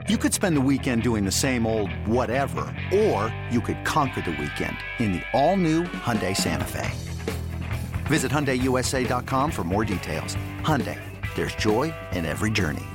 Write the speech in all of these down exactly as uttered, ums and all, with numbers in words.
You could spend the weekend doing the same old whatever, or you could conquer the weekend in the all-new Hyundai Santa Fe. Visit Hyundai U S A dot com for more details. Hyundai, there's joy in every journey.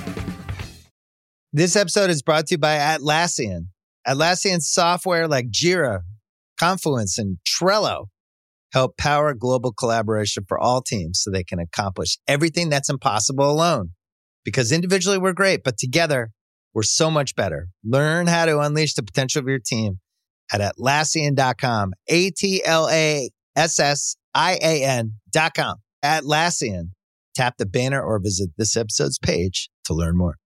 This episode is brought to you by Atlassian. Atlassian software like Jira, Confluence, and Trello help power global collaboration for all teams so they can accomplish everything that's impossible alone. Because individually we're great, but together we're so much better. Learn how to unleash the potential of your team at Atlassian dot com. A T L A S S I A N dot com. Atlassian. Tap the banner or visit this episode's page to learn more.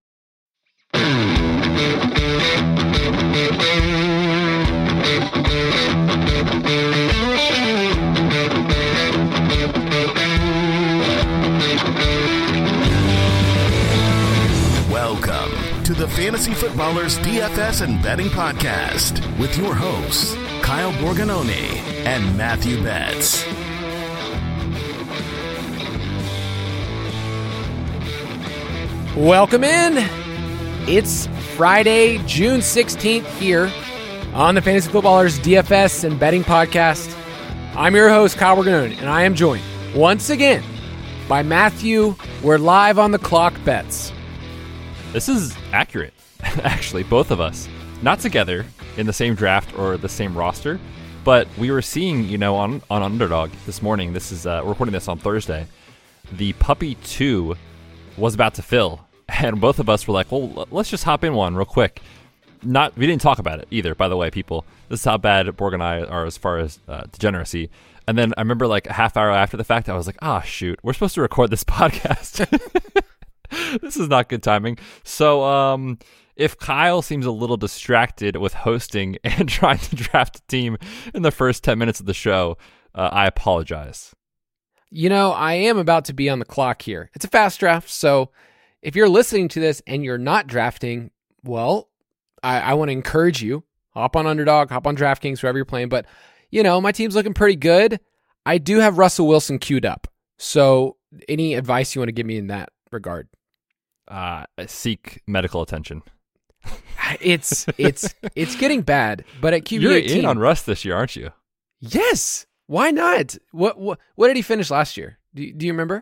Welcome to the Fantasy Footballers D F S and Betting Podcast with your hosts, Kyle Borgononi and Matthew Betts. Welcome in. It's Friday, June sixteenth here on the Fantasy Footballers D F S and Betting Podcast. I'm your host, Kyle Borgononi, and I am joined once again by Matthew. We're live on the clock bets. This is accurate, actually, both of us. Not together in the same draft or the same roster, but we were seeing, you know, on, on Underdog this morning, this is, uh, we're recording this on Thursday, the Puppy two was about to fill, and both of us were like, well, let's just hop in one real quick. Not, we didn't talk about it either, by the way, people. This is how bad Borg and I are as far as uh, degeneracy. And then I remember like a half hour after the fact, I was like, ah, oh, shoot, we're supposed to record this podcast. This is not good timing. So um, if Kyle seems a little distracted with hosting and trying to draft a team in the first ten minutes of the show, uh, I apologize. You know, I am about to be on the clock here. It's a fast draft, so if you're listening to this and you're not drafting, well, I, I want to encourage you. Hop on Underdog, hop on DraftKings, wherever you're playing. But, you know, my team's looking pretty good. I do have Russell Wilson queued up. So any advice you want to give me in that regard? Uh, seek medical attention. It's it's it's getting bad, but at Q B You're eighteen, in on Russ this year, aren't you? Yes. Why not? What what what did he finish last year? Do do you remember?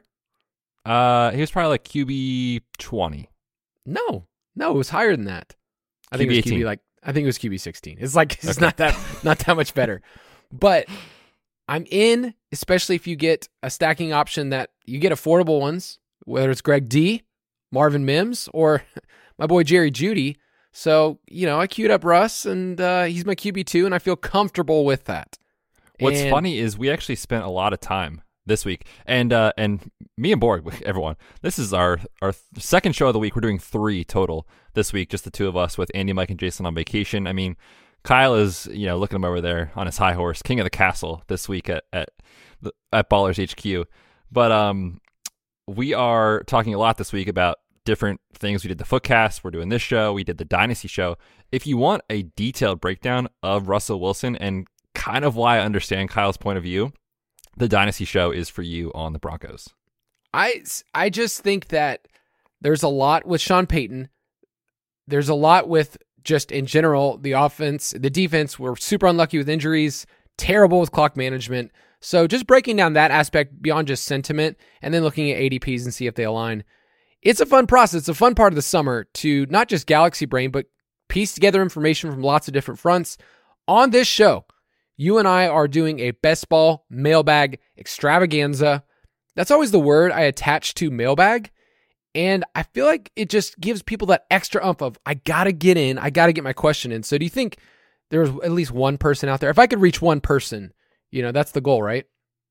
Uh, he was probably like Q B twenty. No, no, it was higher than that. I think Q B it was Q B eighteen. like I think it was Q B sixteen. It's like it's Okay. not that not that much better. But I'm in, especially if you get a stacking option that you get affordable ones, whether it's Greg D, Marvin Mims, or my boy Jerry Jeudy. So, you know, I queued up Russ, and uh, he's my Q B two, and I feel comfortable with that. What's And- funny is we actually spent a lot of time this week, and uh, and me and Borg, everyone, this is our, our second show of the week. We're doing three total this week, just the two of us with Andy, Mike, and Jason on vacation. I mean, Kyle is, you know, looking him over there on his high horse, king of the castle this week at at, the, at Ballers H Q. But um, we are talking a lot this week about different things. We did the Footcast. We're doing this show. We did the Dynasty show. If you want a detailed breakdown of Russell Wilson and kind of why I understand Kyle's point of view, the Dynasty show is for you on the Broncos. I, I just think that there's a lot with Sean Payton. There's a lot with just in general, the offense, the defense were super unlucky with injuries, terrible with clock management. So just breaking down that aspect beyond just sentiment and then looking at A D Ps and see if they align. It's a fun process. It's a fun part of the summer to not just Galaxy Brain, but piece together information from lots of different fronts. On this show, you and I are doing a best ball mailbag extravaganza. That's always the word I attach to mailbag. And I feel like it just gives people that extra oomph of, I got to get in, I got to get my question in. So do you think there's at least one person out there? If I could reach one person, you know, that's the goal, right?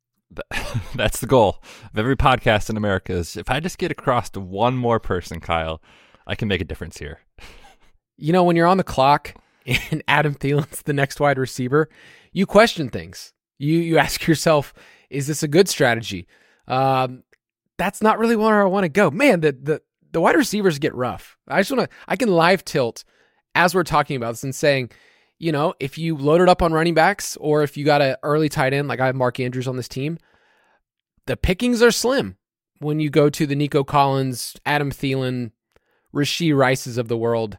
That's the goal of every podcast in America is if I just get across to one more person, Kyle, I can make a difference here. You know, when you're on the clock and Adam Thielen's the next wide receiver, you question things. You you ask yourself, is this a good strategy? Um, that's not really where I want to go. Man, the, the, the wide receivers get rough. I just want to, I can live tilt as we're talking about this and saying, you know, if you loaded up on running backs or if you got an early tight end, like I have Mark Andrews on this team, the pickings are slim when you go to the Nico Collins, Adam Thielen Rashee Rices of the world.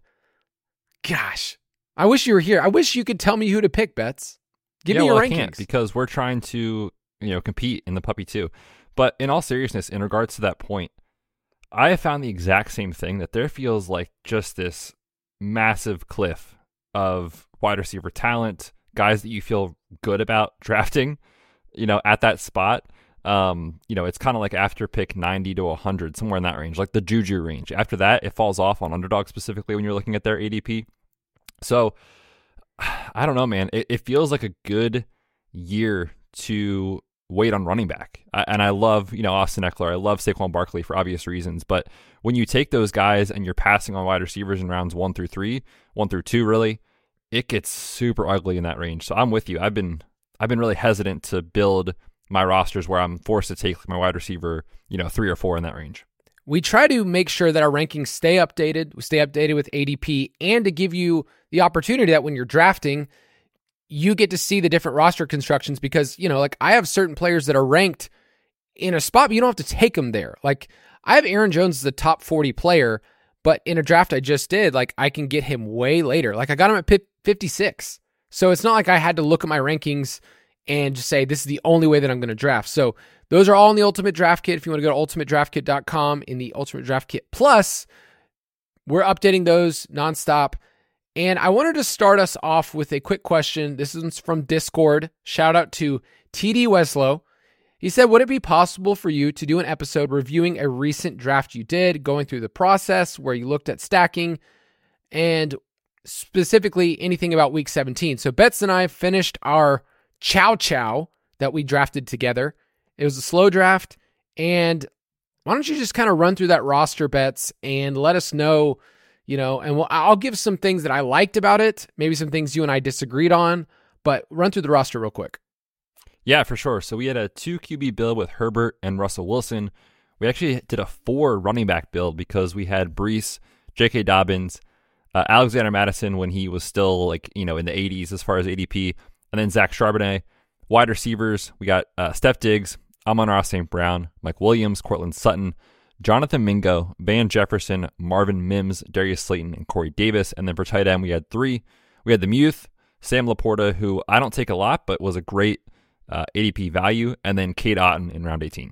Gosh, I wish you were here. I wish you could tell me who to pick, Betts. Give yeah, me your well, rankings. I can't because we're trying to, you know, compete in the puppy too. But in all seriousness, in regards to that point, I have found the exact same thing, that there feels like just this massive cliff of wide receiver talent, guys that you feel good about drafting, you know, at that spot. Um, you know, it's kind of like after pick ninety to one hundred, somewhere in that range, like the Juju range. After that, it falls off on Underdog specifically when you're looking at their A D P. So, I don't know, man. It, it feels like a good year to wait on running back. I, and I love, you know, Austin Eckler. I love Saquon Barkley for obvious reasons. But when you take those guys and you're passing on wide receivers in rounds one through three, one through two, really, it gets super ugly in that range. So I'm with you. I've been I've been really hesitant to build my rosters where I'm forced to take my wide receiver, you know, three or four in that range. We try to make sure that our rankings stay updated. We stay updated with A D P, and to give you the opportunity that when you're drafting, you get to see the different roster constructions, because, you know, like I have certain players that are ranked in a spot, but you don't have to take them there. Like I have Aaron Jones as a top forty player, but in a draft I just did, like I can get him way later. Like I got him at fifty-six. So it's not like I had to look at my rankings and just say, this is the only way that I'm going to draft. So those are all in the Ultimate Draft Kit. If you want to go to ultimate draft kit dot com in the Ultimate Draft Kit Plus, we're updating those nonstop. And I wanted to start us off with a quick question. This is from Discord. Shout out to T D Weslow. He said, would it be possible for you to do an episode reviewing a recent draft you did, going through the process where you looked at stacking, and specifically anything about week seventeen? So Betts and I finished our Chow Chow that we drafted together. It was a slow draft, and why don't you just kind of run through that roster, Betts, and let us know, you know, and we'll, I'll give some things that I liked about it, maybe some things you and I disagreed on, but run through the roster real quick. Yeah, for sure. So we had a two Q B build with Herbert and Russell Wilson. We actually did a four running back build because we had Brees, J K. Dobbins, uh, Alexander Mattison when he was still like, you know, in the eighties as far as A D P, and then Zach Charbonnet. Wide receivers, we got uh, Steph Diggs, Amon-Ra Saint Brown, Mike Williams, Cortland Sutton, Jonathan Mingo, Van Jefferson, Marvin Mims, Darius Slayton, and Corey Davis. And then for tight end, we had three. We had the Muth, Sam Laporta, who I don't take a lot, but was a great uh, A D P value, and then Cade Otton in round eighteen.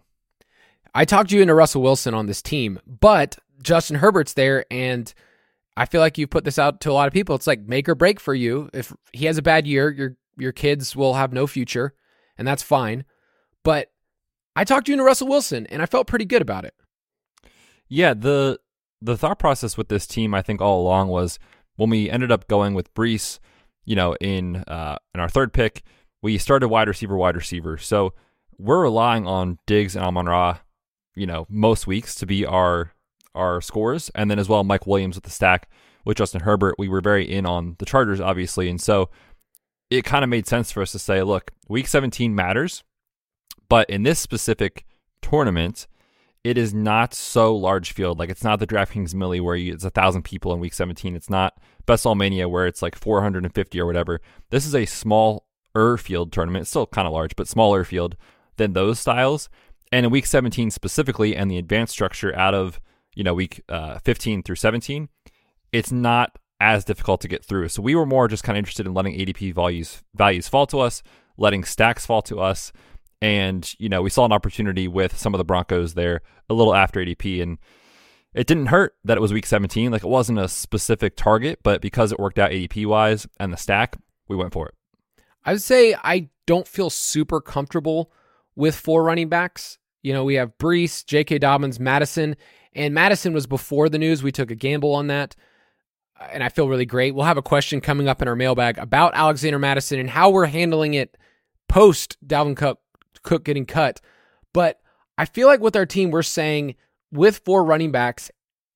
I talked you into Russell Wilson on this team, but Justin Herbert's there, and I feel like you've put this out to a lot of people. It's like make or break for you. If he has a bad year, your your kids will have no future, and that's fine. But I talked you into Russell Wilson, and I felt pretty good about it. Yeah, the the thought process with this team, I think all along, was when we ended up going with Brees, you know, in uh, in our third pick, we started wide receiver, wide receiver. So we're relying on Diggs and Amon-Ra, you know, most weeks to be our our scores, and then as well Mike Williams with the stack with Justin Herbert. We were very in on the Chargers, obviously, and so it kind of made sense for us to say, look, week seventeen matters, but in this specific tournament, it is not so large field. Like, it's not the DraftKings Millie where you, it's a thousand people in week seventeen. It's not Best Ball Mania where it's like four hundred fifty or whatever. This is a smaller field tournament. It's still kind of large, but smaller field than those styles. And in week seventeen specifically, and the advanced structure out of, you know, week uh, fifteen through seventeen, it's not as difficult to get through. So we were more just kind of interested in letting A D P values values fall to us, letting stacks fall to us. And, you know, we saw an opportunity with some of the Broncos there a little after A D P, and it didn't hurt that it was week seventeen. Like, it wasn't a specific target, but because it worked out A D P wise and the stack, we went for it. I would say I don't feel super comfortable with four running backs. You know, we have Brees, J K. Dobbins, Madison, and Madison was before the news. We took a gamble on that, and I feel really great. We'll have a question coming up in our mailbag about Alexander Mattison and how we're handling it post Dalvin Cook, Cook getting cut. But I feel like with our team, we're saying with four running backs,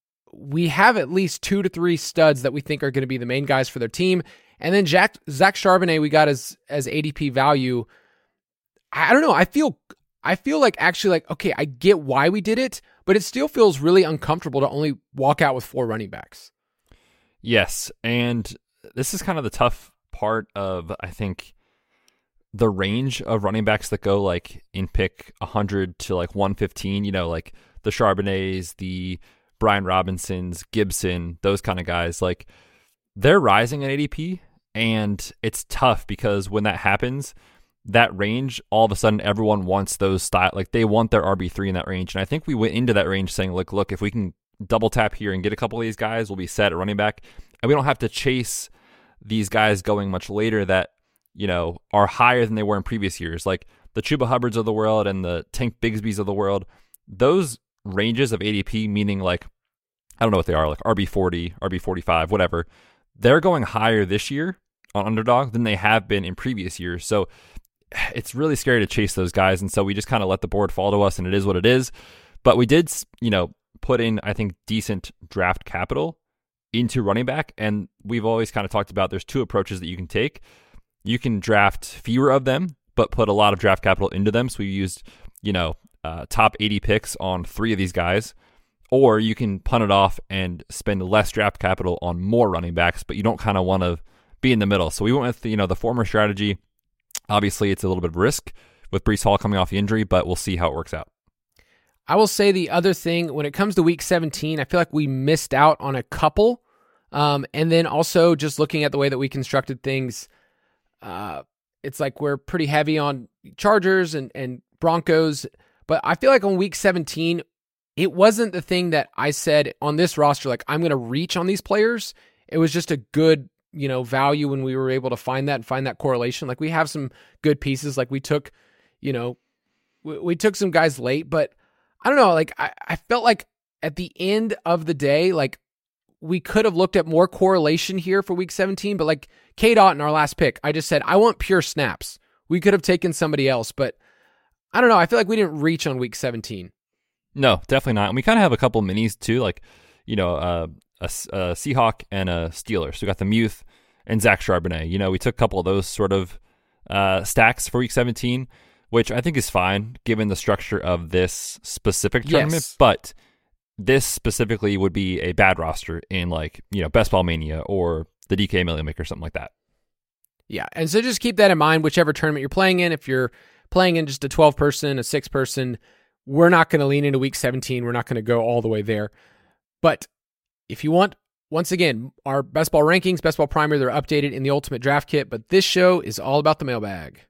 we have at least two to three studs that we think are going to be the main guys for their team. And then Jack, Zach Charbonnet, we got as as A D P value. I don't know. I feel I feel like actually like, okay, I get why we did it, but it still feels really uncomfortable to only walk out with four running backs. Yes, and this is kind of the tough part of, I think, the range of running backs that go like in pick one hundred to like one fifteen, you know, like the Charbonnets, the Brian Robinsons, Gibson, those kind of guys, like they're rising at A D P, and it's tough because when that happens, that range, all of a sudden everyone wants those style, like they want their R B three in that range. And I think we went into that range saying, look, look, if we can double tap here and get a couple of these guys, we'll be set at running back. And we don't have to chase these guys going much later that, you know, are higher than they were in previous years. Like the Chuba Hubbards of the world and the Tank Bigsbys of the world, those ranges of A D P, meaning like, I don't know what they are, like R B forty, R B forty-five, whatever, they're going higher this year on Underdog than they have been in previous years. So it's really scary to chase those guys. And so we just kind of let the board fall to us, and it is what it is. But we did, you know, put in, I think, decent draft capital into running back. And we've always kind of talked about there's two approaches that you can take. You can draft fewer of them, but put a lot of draft capital into them. So we used, you know, uh, top eighty picks on three of these guys. Or you can punt it off and spend less draft capital on more running backs, but you don't kind of want to be in the middle. So we went with, you know, the former strategy. Obviously, it's a little bit of risk with Breece Hall coming off the injury, but we'll see how it works out. I will say the other thing, when it comes to week seventeen, I feel like we missed out on a couple. Um, and then also just looking at the way that we constructed things, uh, it's like we're pretty heavy on Chargers and, and Broncos. But I feel like on week seventeen, it wasn't the thing that I said on this roster, like I'm going to reach on these players. It was just a good, you know, value when we were able to find that and find that correlation. Like we have some good pieces. Like we took, you know, we, we took some guys late, but I don't know. Like I, I felt like at the end of the day, like we could have looked at more correlation here for week seventeen, but like K-Dot in our last pick, I just said, I want pure snaps. We could have taken somebody else, but I don't know. I feel like we didn't reach on week seventeen. No, definitely not. And we kind of have a couple minis too, like, you know, uh, a, a Seahawk and a Steeler. So we got the Muth and Zach Charbonnet. You know, we took a couple of those sort of uh, stacks for week seventeen, which I think is fine given the structure of this specific tournament. Yes. But this specifically would be a bad roster in like, you know, Best Ball Mania or the D K Million Maker, something like that. Yeah. And so just keep that in mind, whichever tournament you're playing in. If you're playing in just a twelve person, a six person, we're not going to lean into week seventeen. We're not going to go all the way there. But if you want, once again, our best ball rankings, best ball primer, they're updated in the Ultimate Draft Kit. But this show is all about the mailbag.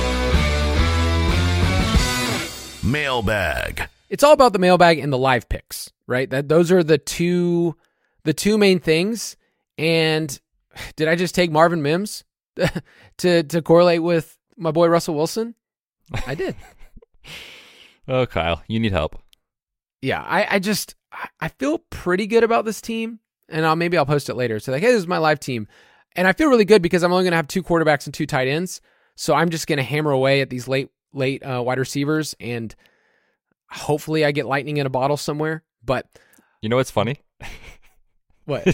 Mailbag. It's all about the mailbag and the live picks, right? That those are the two, the two main things. And did I just take Marvin Mims to to correlate with my boy Russell Wilson? I did. Oh, Kyle, you need help. Yeah, I, I just, I feel pretty good about this team, and I'll, maybe I'll post it later. So like, hey, this is my live team. And I feel really good because I'm only going to have two quarterbacks and two tight ends. So I'm just going to hammer away at these late, late uh, wide receivers, and hopefully I get lightning in a bottle somewhere. But you know what's funny? What?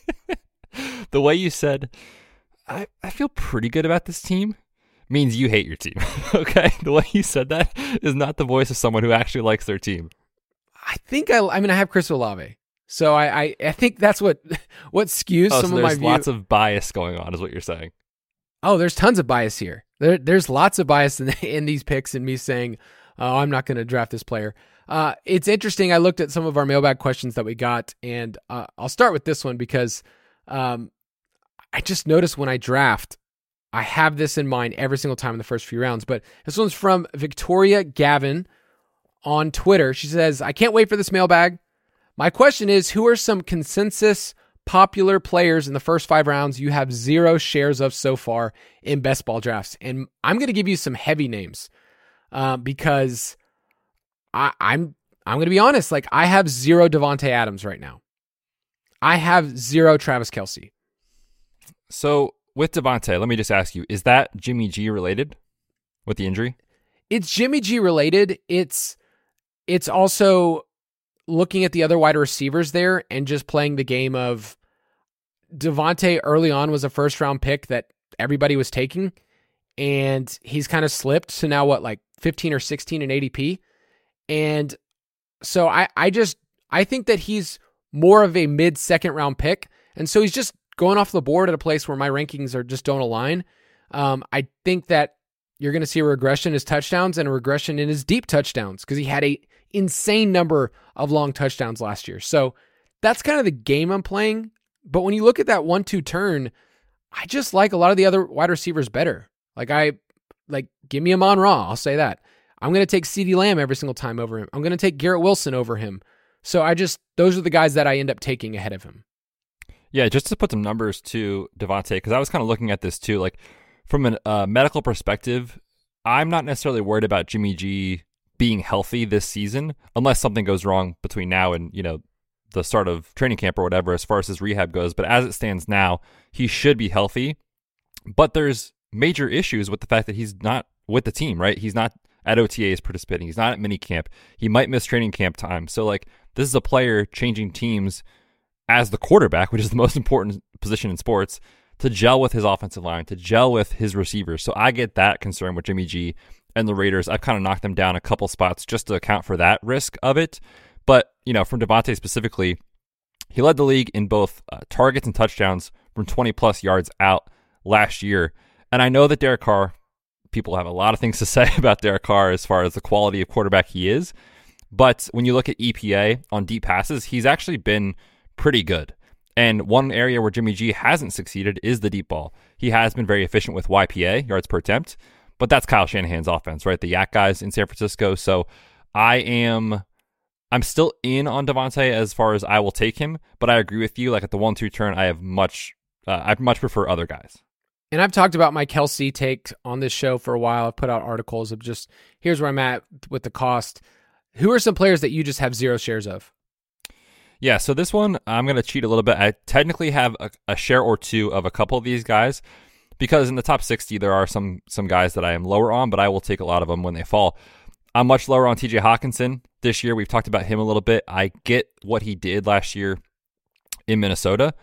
The way you said, I, I feel pretty good about this team, means you hate your team. Okay? The way you said that is not the voice of someone who actually likes their team. I think I, I mean, I have Chris Olave. So I, I, I think that's what, what skews oh, some so of my there's view. lots of bias going on is what you're saying. Oh, there's tons of bias here. There, there's lots of bias in, in these picks and me saying, oh, I'm not going to draft this player. Uh, it's interesting. I looked at some of our mailbag questions that we got, and uh, I'll start with this one because um, I just noticed when I draft, I have this in mind every single time in the first few rounds. But this one's from Victoria Gavin on Twitter. She says, I can't wait for this mailbag. My question is, who are some consensus popular players in the first five rounds you have zero shares of so far in best ball drafts? And I'm going to give you some heavy names uh, because I, I'm I'm going to be honest. Like, I have zero Devontae Adams right now. I have zero Travis Kelce. So with Devontae, let me just ask you, is that Jimmy G related with the injury? It's Jimmy G related. It's it's also looking at the other wide receivers there and just playing the game of Devontae early on was a first round pick that everybody was taking, and he's kind of slipped to now what, like fifteen or sixteen in A D P. And so I, I just, I think that he's more of a mid second round pick. And so he's just going off the board at a place where my rankings are just don't align. Um, I think that you're going to see a regression in his touchdowns and a regression in his deep touchdowns because he had a insane number of long touchdowns last year. So that's kind of the game I'm playing. But when you look at that one two turn, I just like a lot of the other wide receivers better. Like I, like give me Amon Ra, I'll say that. I'm going to take CeeDee Lamb every single time over him. I'm going to take Garrett Wilson over him. So I just, those are the guys that I end up taking ahead of him. Yeah, just to put some numbers to Davante, because I was kind of looking at this too, like from a uh, medical perspective, I'm not necessarily worried about Jimmy G being healthy this season, unless something goes wrong between now and, you know, the start of training camp or whatever, as far as his rehab goes. But as it stands now, he should be healthy. But there's major issues with the fact that he's not with the team, right? He's not at O T As participating. He's not at minicamp. He might miss training camp time. So, like, this is a player changing teams as the quarterback, which is the most important position in sports, to gel with his offensive line, to gel with his receivers. So I get that concern with Jimmy G and the Raiders. I've kind of knocked them down a couple spots just to account for that risk of it. But, you know, from Davante specifically, he led the league in both uh, targets and touchdowns from twenty plus yards out last year. And I know that Derek Carr, people have a lot of things to say about Derek Carr as far as the quality of quarterback he is. But when you look at E P A on deep passes, he's actually been pretty good. And one area where Jimmy G hasn't succeeded is the deep ball. He has been very efficient with Y P A, yards per attempt, but that's Kyle Shanahan's offense, right? The Yak guys in San Francisco. So I am, I'm still in on Davante as far as I will take him, but I agree with you. Like at the one two turn, I have much, uh, I much prefer other guys. And I've talked about my Kelsey take on this show for a while. I've put out articles of just, here's where I'm at with the cost. Who are some players that you just have zero shares of? Yeah, so this one, I'm going to cheat a little bit. I technically have a, a share or two of a couple of these guys because in the top sixty, there are some some guys that I am lower on, but I will take a lot of them when they fall. I'm much lower on T J Hawkinson this year. We've talked about him a little bit. I get what he did last year in Minnesota,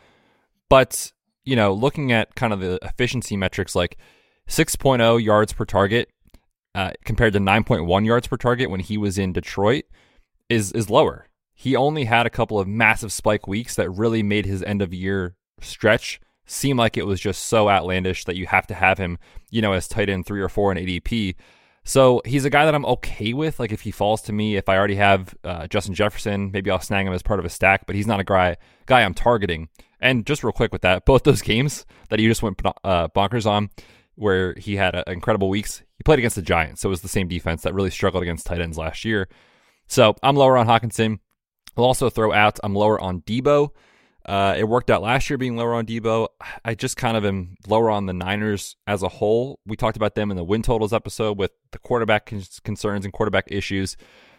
but, you know, looking at kind of the efficiency metrics like six point oh yards per target uh, compared to nine point one yards per target when he was in Detroit is is lower. He only had a couple of massive spike weeks that really made his end of year stretch seem like it was just so outlandish that you have to have him, you know, as tight end three or four in A D P. So he's a guy that I'm okay with. Like if he falls to me, if I already have uh, Justin Jefferson, maybe I'll snag him as part of a stack, but he's not a guy, guy I'm targeting. And just real quick with that, both those games that he just went uh, bonkers on, where he had uh, incredible weeks, he played against the Giants. So it was the same defense that really struggled against tight ends last year. So I'm lower on Hawkinson. I'll also throw out, I'm lower on Debo. Uh, it worked out last year being lower on Debo. I just kind of am lower on the Niners as a whole. We talked about them in the win totals episode with the quarterback con- concerns and quarterback issues.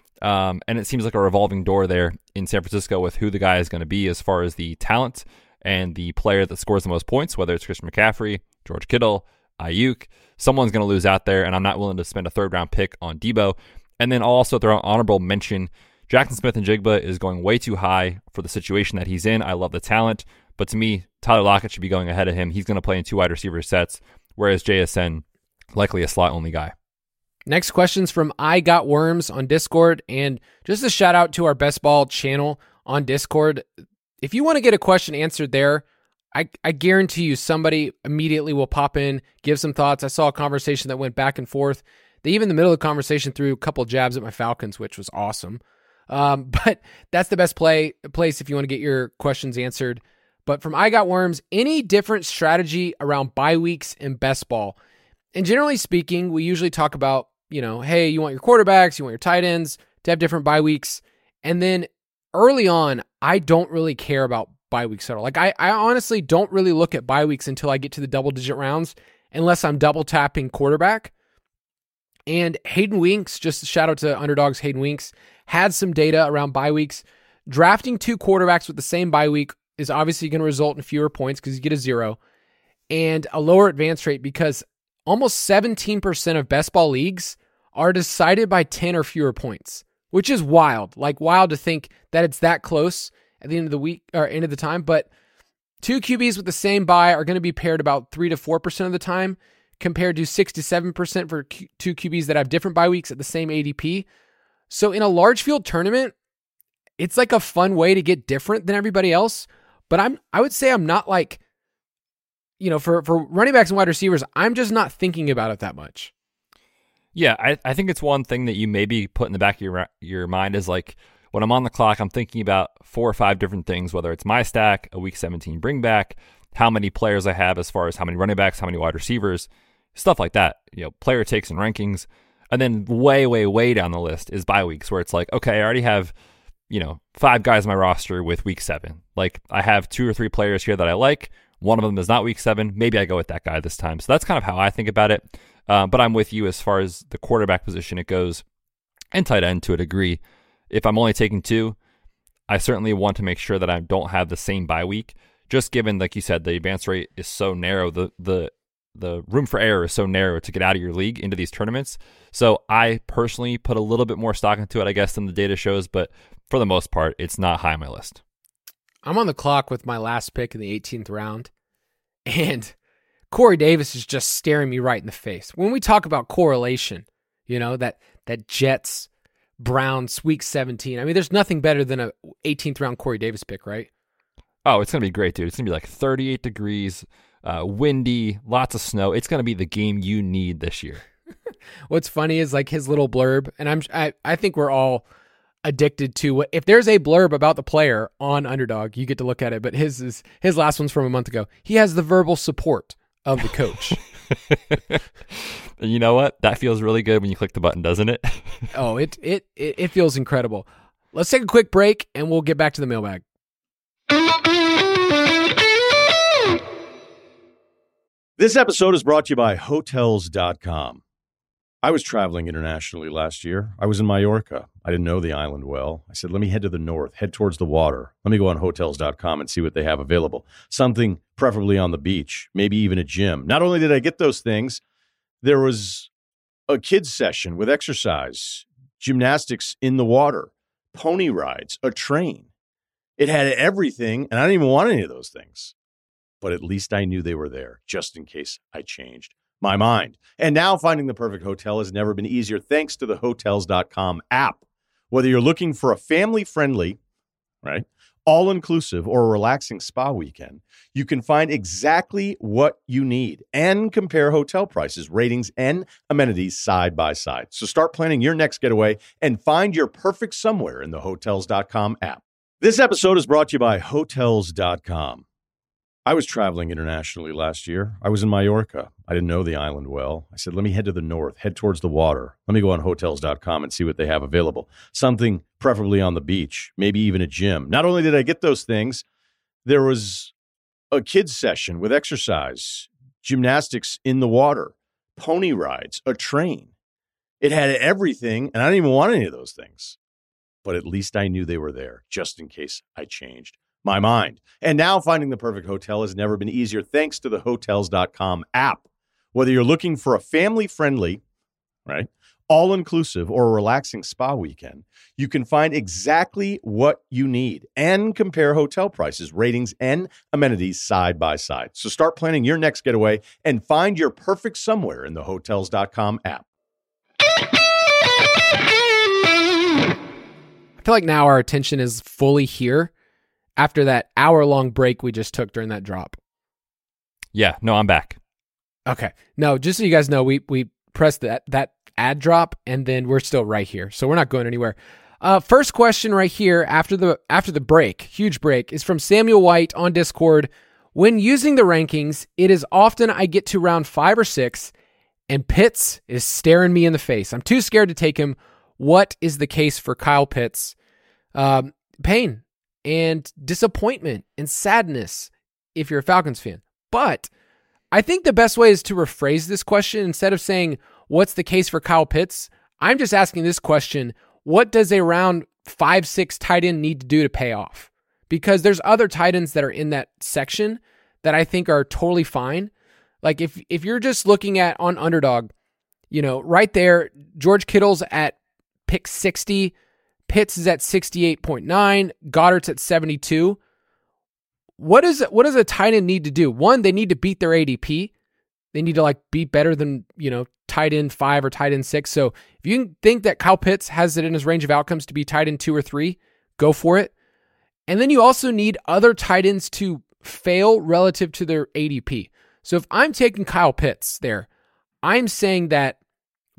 Um, and it seems like a revolving door there in San Francisco with who the guy is going to be as far as the talent and the player that scores the most points, whether it's Christian McCaffrey, George Kittle, Ayuk. Someone's going to lose out there, and I'm not willing to spend a third round pick on Debo. And then I'll also throw an honorable mention. Jackson Smith-Njigba is going way too high for the situation that he's in. I love the talent, but to me, Tyler Lockett should be going ahead of him. He's going to play in two wide receiver sets, whereas J S N, likely a slot-only guy. Next question's from I Got Worms on Discord, and just a shout out to our Best Ball channel on Discord. If you want to get a question answered there, I, I guarantee you somebody immediately will pop in, give some thoughts. I saw a conversation that went back and forth. They even in the middle of the conversation threw a couple jabs at my Falcons, which was awesome. Um, but that's the best play place if you want to get your questions answered. But from I Got Worms, any different strategy around bye weeks and best ball? And generally speaking, we usually talk about, you know, hey, you want your quarterbacks, you want your tight ends to have different bye weeks. And then early on, I don't really care about bye weeks at all. Like I, I honestly don't really look at bye weeks until I get to the double digit rounds, unless I'm double tapping quarterback. And Hayden Winks, just a shout out to Underdogs, Hayden Winks, had some data around bye weeks. Drafting two quarterbacks with the same bye week is obviously going to result in fewer points because you get a zero and a lower advance rate because almost seventeen percent of best ball leagues are decided by ten or fewer points, which is wild. Like wild to think that it's that close at the end of the week or end of the time. But two Q Bs with the same bye are going to be paired about three to four percent of the time compared to six to seven percent for Q- two Q Bs that have different bye weeks at the same A D P. So in a large field tournament, it's like a fun way to get different than everybody else. But I'm, I would say I'm not like, you know, for, for running backs and wide receivers, I'm just not thinking about it that much. Yeah, I, I think it's one thing that you maybe put in the back of your your mind is like, when I'm on the clock, I'm thinking about four or five different things, whether it's my stack, a week seventeen bring back, how many players I have as far as how many running backs, how many wide receivers, stuff like that. You know, player takes and rankings. And then way, way, way down the list is bye weeks, where it's like, okay, I already have, you know, five guys on my roster with week seven. Like, I have two or three players here that I like. One of them is not week seven. Maybe I go with that guy this time. So that's kind of how I think about it. Uh, but I'm with you as far as the quarterback position it goes, and tight end to a degree. If I'm only taking two, I certainly want to make sure that I don't have the same bye week. Just given, like you said, the advance rate is so narrow, the the the room for error is so narrow to get out of your league into these tournaments. So I personally put a little bit more stock into it, I guess, than the data shows. But for the most part, it's not high on my list. I'm on the clock with my last pick in the eighteenth round, and Corey Davis is just staring me right in the face. When we talk about correlation, you know, that that Jets, Browns, week seventeen, I mean, there's nothing better than a eighteenth round Corey Davis pick, right? Oh, it's going to be great, dude. It's going to be like thirty-eight degrees, uh, windy, lots of snow. It's going to be the game you need this year. What's funny is like his little blurb, and I'm I, I think we're all addicted to what, if there's a blurb about the player on Underdog, you get to look at it, but his is his last one's from a month ago. He has the verbal support of the coach. You know what? That feels really good when you click the button, doesn't it? Oh, it, it it it feels incredible. Let's take a quick break and we'll get back to the mailbag. This episode is brought to you by Hotels dot com. I was traveling internationally last year. I was in Mallorca. I didn't know the island well. I said, let me head to the north, head towards the water. Let me go on Hotels dot com and see what they have available. Something preferably on the beach, maybe even a gym. Not only did I get those things, there was a kids session with exercise, gymnastics in the water, pony rides, a train. It had everything, and I didn't even want any of those things. But at least I knew they were there, just in case I changed my mind. And now finding the perfect hotel has never been easier thanks to the Hotels dot com app. Whether you're looking for a family-friendly, right, all-inclusive or a relaxing spa weekend, you can find exactly what you need and compare hotel prices, ratings, and amenities side by side. So start planning your next getaway and find your perfect somewhere in the Hotels dot com app. This episode is brought to you by Hotels dot com. I was traveling internationally last year. I was in Mallorca. I didn't know the island well. I said, let me head to the north, head towards the water. Let me go on Hotels dot com and see what they have available. Something preferably on the beach, maybe even a gym. Not only did I get those things, there was a kids session with exercise, gymnastics in the water, pony rides, a train. It had everything, and I didn't even want any of those things. But at least I knew they were there, just in case I changed my mind. And now finding the perfect hotel has never been easier thanks to the Hotels dot com app. Whether you're looking for a family-friendly, right, all-inclusive or a relaxing spa weekend, you can find exactly what you need and compare hotel prices, ratings, and amenities side by side. So start planning your next getaway and find your perfect somewhere in the Hotels dot com app. I feel like now our attention is fully here after that hour-long break we just took during that drop. Yeah, no, I'm back. Okay. No, just so you guys know, we we pressed that that ad drop, and then we're still right here, so we're not going anywhere. Uh, first question right here after the after the break, huge break, is from Samuel White on Discord. When using the rankings, it is often I get to round five or six, and Pitts is staring me in the face. I'm too scared to take him. What is the case for Kyle Pitts? Um, pain and disappointment and sadness if you're a Falcons fan. But I think the best way is to rephrase this question. Instead of saying, what's the case for Kyle Pitts? I'm just asking this question, what does a round five, six tight end need to do to pay off? Because there's other tight ends that are in that section that I think are totally fine. Like if if you're just looking at on Underdog, you know, right there, George Kittle's at pick sixty, Pitts is at sixty-eight point nine, Goddard's at seventy-two. What is what does a tight end need to do? One, they need to beat their A D P. They need to like be better than, you know, tight end five or tight end six. So if you think that Kyle Pitts has it in his range of outcomes to be tight end two or three, go for it. And then you also need other tight ends to fail relative to their A D P. So if I'm taking Kyle Pitts there, I'm saying that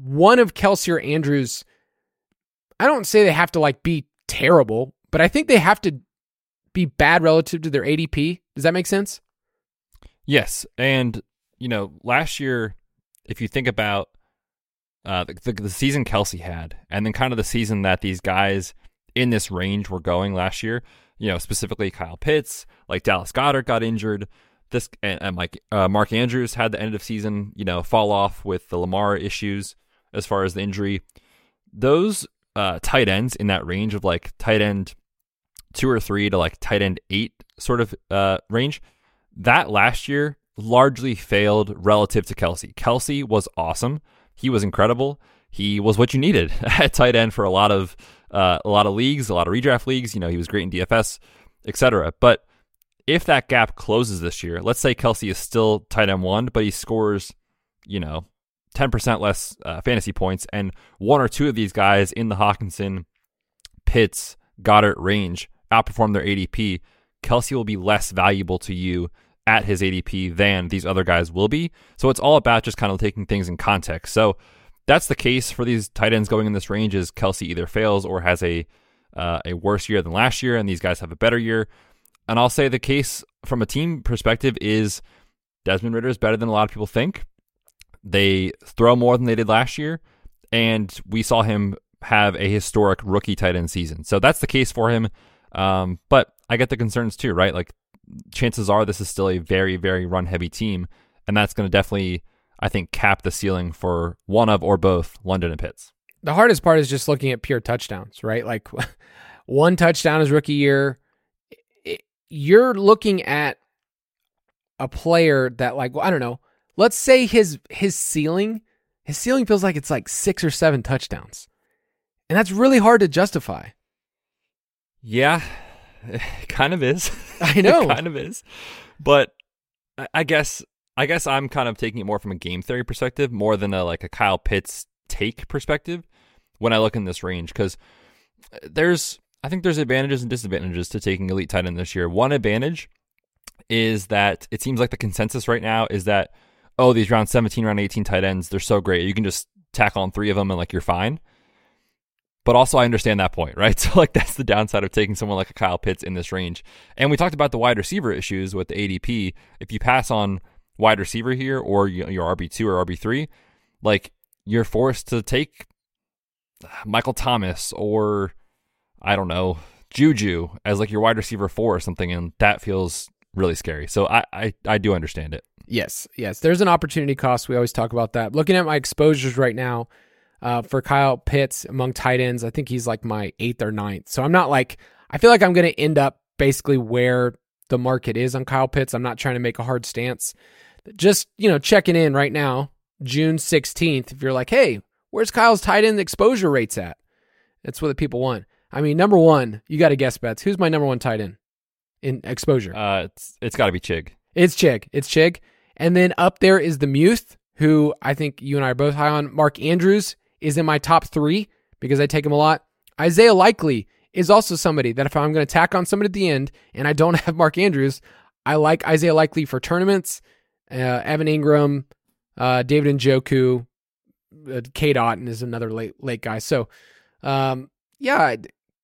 one of Kelce or Andrews, I don't say they have to like be terrible, but I think they have to be bad relative to their A D P. Does that make sense? Yes. And, you know, last year, if you think about uh, the, the, the season Kelce had, and then kind of the season that these guys in this range were going last year, you know, specifically Kyle Pitts, like Dallas Goedert got injured, this and, and like uh, Mark Andrews had the end of season, you know, fall off with the Lamar issues as far as the injury. Those uh, tight ends in that range of like tight end two or three to like tight end eight sort of uh, range, that last year largely failed relative to Kelce. Kelce was awesome. He was incredible. He was what you needed at tight end for a lot of uh, a lot of leagues, a lot of redraft leagues. You know, he was great in D F S, et cetera. But if that gap closes this year, let's say Kelce is still tight end one, but he scores, you know, ten percent less uh, fantasy points, and one or two of these guys in the Hockenson, Pitts, Goddard range outperform their A D P, Kelce will be less valuable to you at his A D P than these other guys will be. So it's all about just kind of taking things in context. So that's the case for these tight ends going in this range, is Kelce either fails or has a uh, a worse year than last year, and these guys have a better year. And I'll say the case from a team perspective is Desmond Ridder is better than a lot of people think. They throw more than they did last year, and we saw him have a historic rookie tight end season. So that's the case for him. Um, but I get the concerns too, right? Like, chances are this is still a very, very run-heavy team, and that's going to definitely, I think, cap the ceiling for one of or both London and Pitts. The hardest part is just looking at pure touchdowns, right? Like, one touchdown is rookie year. You're looking at a player that, like, well, I don't know, let's say his his ceiling, his ceiling feels like it's like six or seven touchdowns. And that's really hard to justify. Yeah, it kind of is. I know. It kind of is. But I guess I guess I'm kind of taking it more from a game theory perspective, more than a like a Kyle Pitts take perspective when I look in this range, because there's I think there's advantages and disadvantages to taking elite tight end this year. One advantage is that it seems like the consensus right now is that, oh, these round seventeen, round eighteen tight ends, they're so great. You can just tack on three of them and like you're fine. But also I understand that point, right? So like that's the downside of taking someone like a Kyle Pitts in this range. And we talked about the wide receiver issues with the A D P. If you pass on wide receiver here or your R B two or R B three, like you're forced to take Michael Thomas or, I don't know, Juju as like your wide receiver four or something, and that feels really scary. So I, I, I do understand it. Yes, yes. There's an opportunity cost. We always talk about that. Looking at my exposures right now, Uh, for Kyle Pitts among tight ends, I think he's like my eighth or ninth. So I'm not like, I feel like I'm going to end up basically where the market is on Kyle Pitts. I'm not trying to make a hard stance. Just, you know, checking in right now, June sixteenth. If you're like, hey, where's Kyle's tight end exposure rates at? That's what the people want. I mean, number one, you got to guess, Bets. Who's my number one tight end in exposure? Uh, it's it's got to be Chig. It's Chig. It's Chig. And then up there is the Muth, who I think you and I are both high on. Mark Andrews is in my top three because I take him a lot. Isaiah Likely is also somebody that if I'm going to tack on somebody at the end and I don't have Mark Andrews, I like Isaiah Likely for tournaments. Uh, Evan Ingram, uh, David Njoku, uh, K. Dotton is another late late guy. So, um, yeah, I,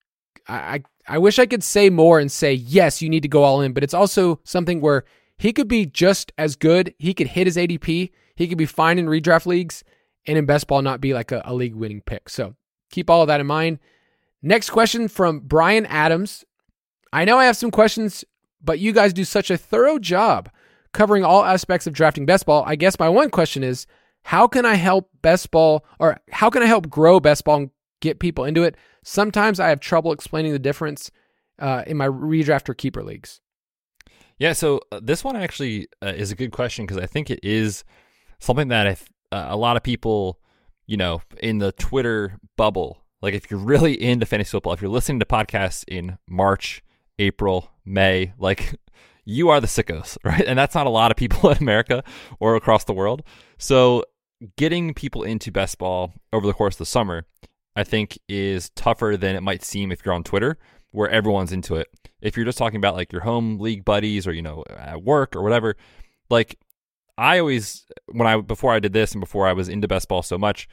I I wish I could say more and say, yes, you need to go all in, but it's also something where he could be just as good. He could hit his A D P. He could be fine in redraft leagues, and in best ball not be like a, a league-winning pick. So keep all of that in mind. Next question from Brian Adams. I know I have some questions, but you guys do such a thorough job covering all aspects of drafting best ball. I guess my one question is, how can I help best ball, or how can I help grow best ball and get people into it? Sometimes I have trouble explaining the difference uh, in my redraft or keeper leagues. Yeah, so uh, this one actually uh, is a good question because I think it is something that I th- Uh, a lot of people, you know, in the Twitter bubble, like if you're really into fantasy football, if you're listening to podcasts in March, April, May, like you are the sickos, right? And that's not a lot of people in America or across the world. So getting people into best ball over the course of the summer, I think is tougher than it might seem if you're on Twitter, where everyone's into it. If you're just talking about like your home league buddies or, you know, at work or whatever, like I always, when I, before I did this and before I was into best ball so much,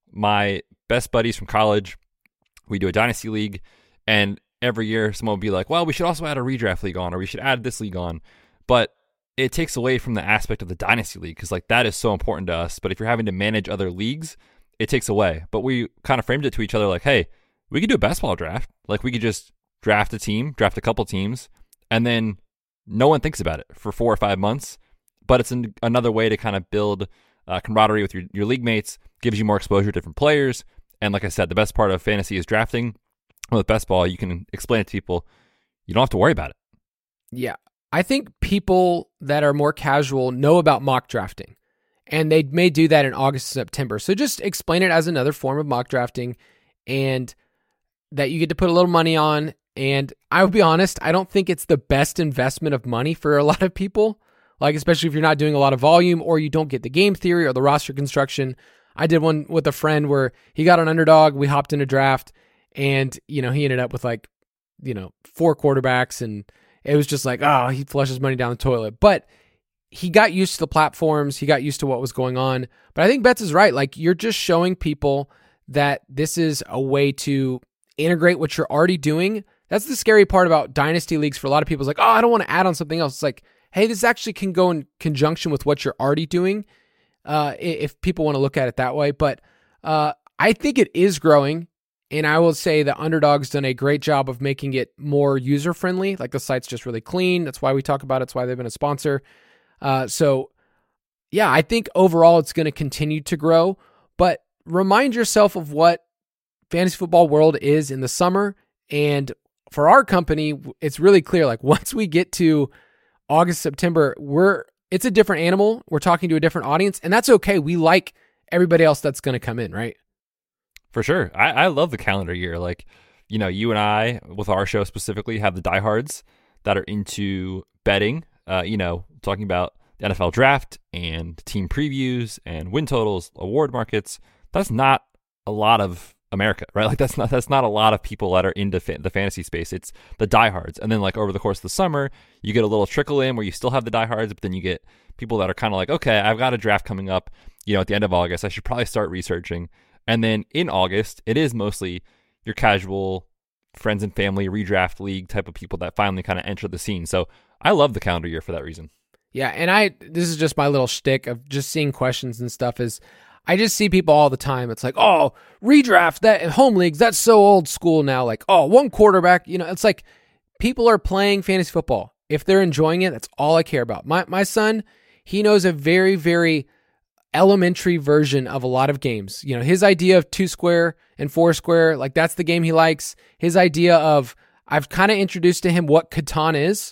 my best buddies from college, we do a dynasty league, and every year someone will be like, well, we should also add a redraft league on, or we should add this league on. But it takes away from the aspect of the dynasty league, because like that is so important to us. But if you're having to manage other leagues, it takes away. But we kind of framed it to each other like, hey, we could do a best ball draft. Like we could just draft a team, draft a couple teams, and then no one thinks about it for four or five months. But it's an, another way to kind of build uh, camaraderie with your, your league mates, gives you more exposure to different players. And like I said, the best part of fantasy is drafting. With best ball, you can explain it to people. You don't have to worry about it. Yeah. I think people that are more casual know about mock drafting, and they may do that in August, September. So just explain it as another form of mock drafting, and that you get to put a little money on. And I would be honest, I don't think it's the best investment of money for a lot of people, like especially if you're not doing a lot of volume or you don't get the game theory or the roster construction. I did one with a friend where he got an underdog. We hopped in a draft, and, you know, he ended up with like, you know, four quarterbacks, and it was just like, oh, he flushes money down the toilet. But he got used to the platforms. He got used to what was going on. But I think Betts is right. Like, you're just showing people that this is a way to integrate what you're already doing. That's the scary part about dynasty leagues for a lot of people. It's like, oh, I don't want to add on something else. It's like, hey, this actually can go in conjunction with what you're already doing, uh, if people want to look at it that way. But uh, I think it is growing. And I will say that Underdog's done a great job of making it more user-friendly. Like, the site's just really clean. That's why we talk about it. It's why they've been a sponsor. Uh, so, yeah, I think overall it's going to continue to grow. But remind yourself of what fantasy football world is in the summer. And for our company, it's really clear. Like, once we get to August, September, we're it's a different animal. We're talking to a different audience. And that's okay. We like everybody else that's going to come in, right? For sure. I, I love the calendar year. Like, you know, you and I, with our show specifically, have the diehards that are into betting, uh, you know, talking about the N F L draft and team previews and win totals, award markets. That's not a lot of America, right? Like, that's not that's not a lot of people that are into fa- the fantasy space. It's the diehards. And then, like, over the course of the summer, you get a little trickle in where you still have the diehards, but then you get people that are kind of like, okay, I've got a draft coming up, you know, at the end of August. I should probably start researching. And then in August, it is mostly your casual friends and family redraft league type of people that finally kind of enter the scene. So I love the calendar year for that reason. Yeah, and I this is just my little shtick of just seeing questions and stuff is I just see people all the time. It's like, oh, redraft, that home leagues, that's so old school now. Like, oh, one quarterback, you know, it's like people are playing fantasy football. If they're enjoying it, that's all I care about. My my son, he knows a very, very elementary version of a lot of games. You know, his idea of two square and four square, like that's the game he likes. His idea of, I've kind of introduced to him what Catan is,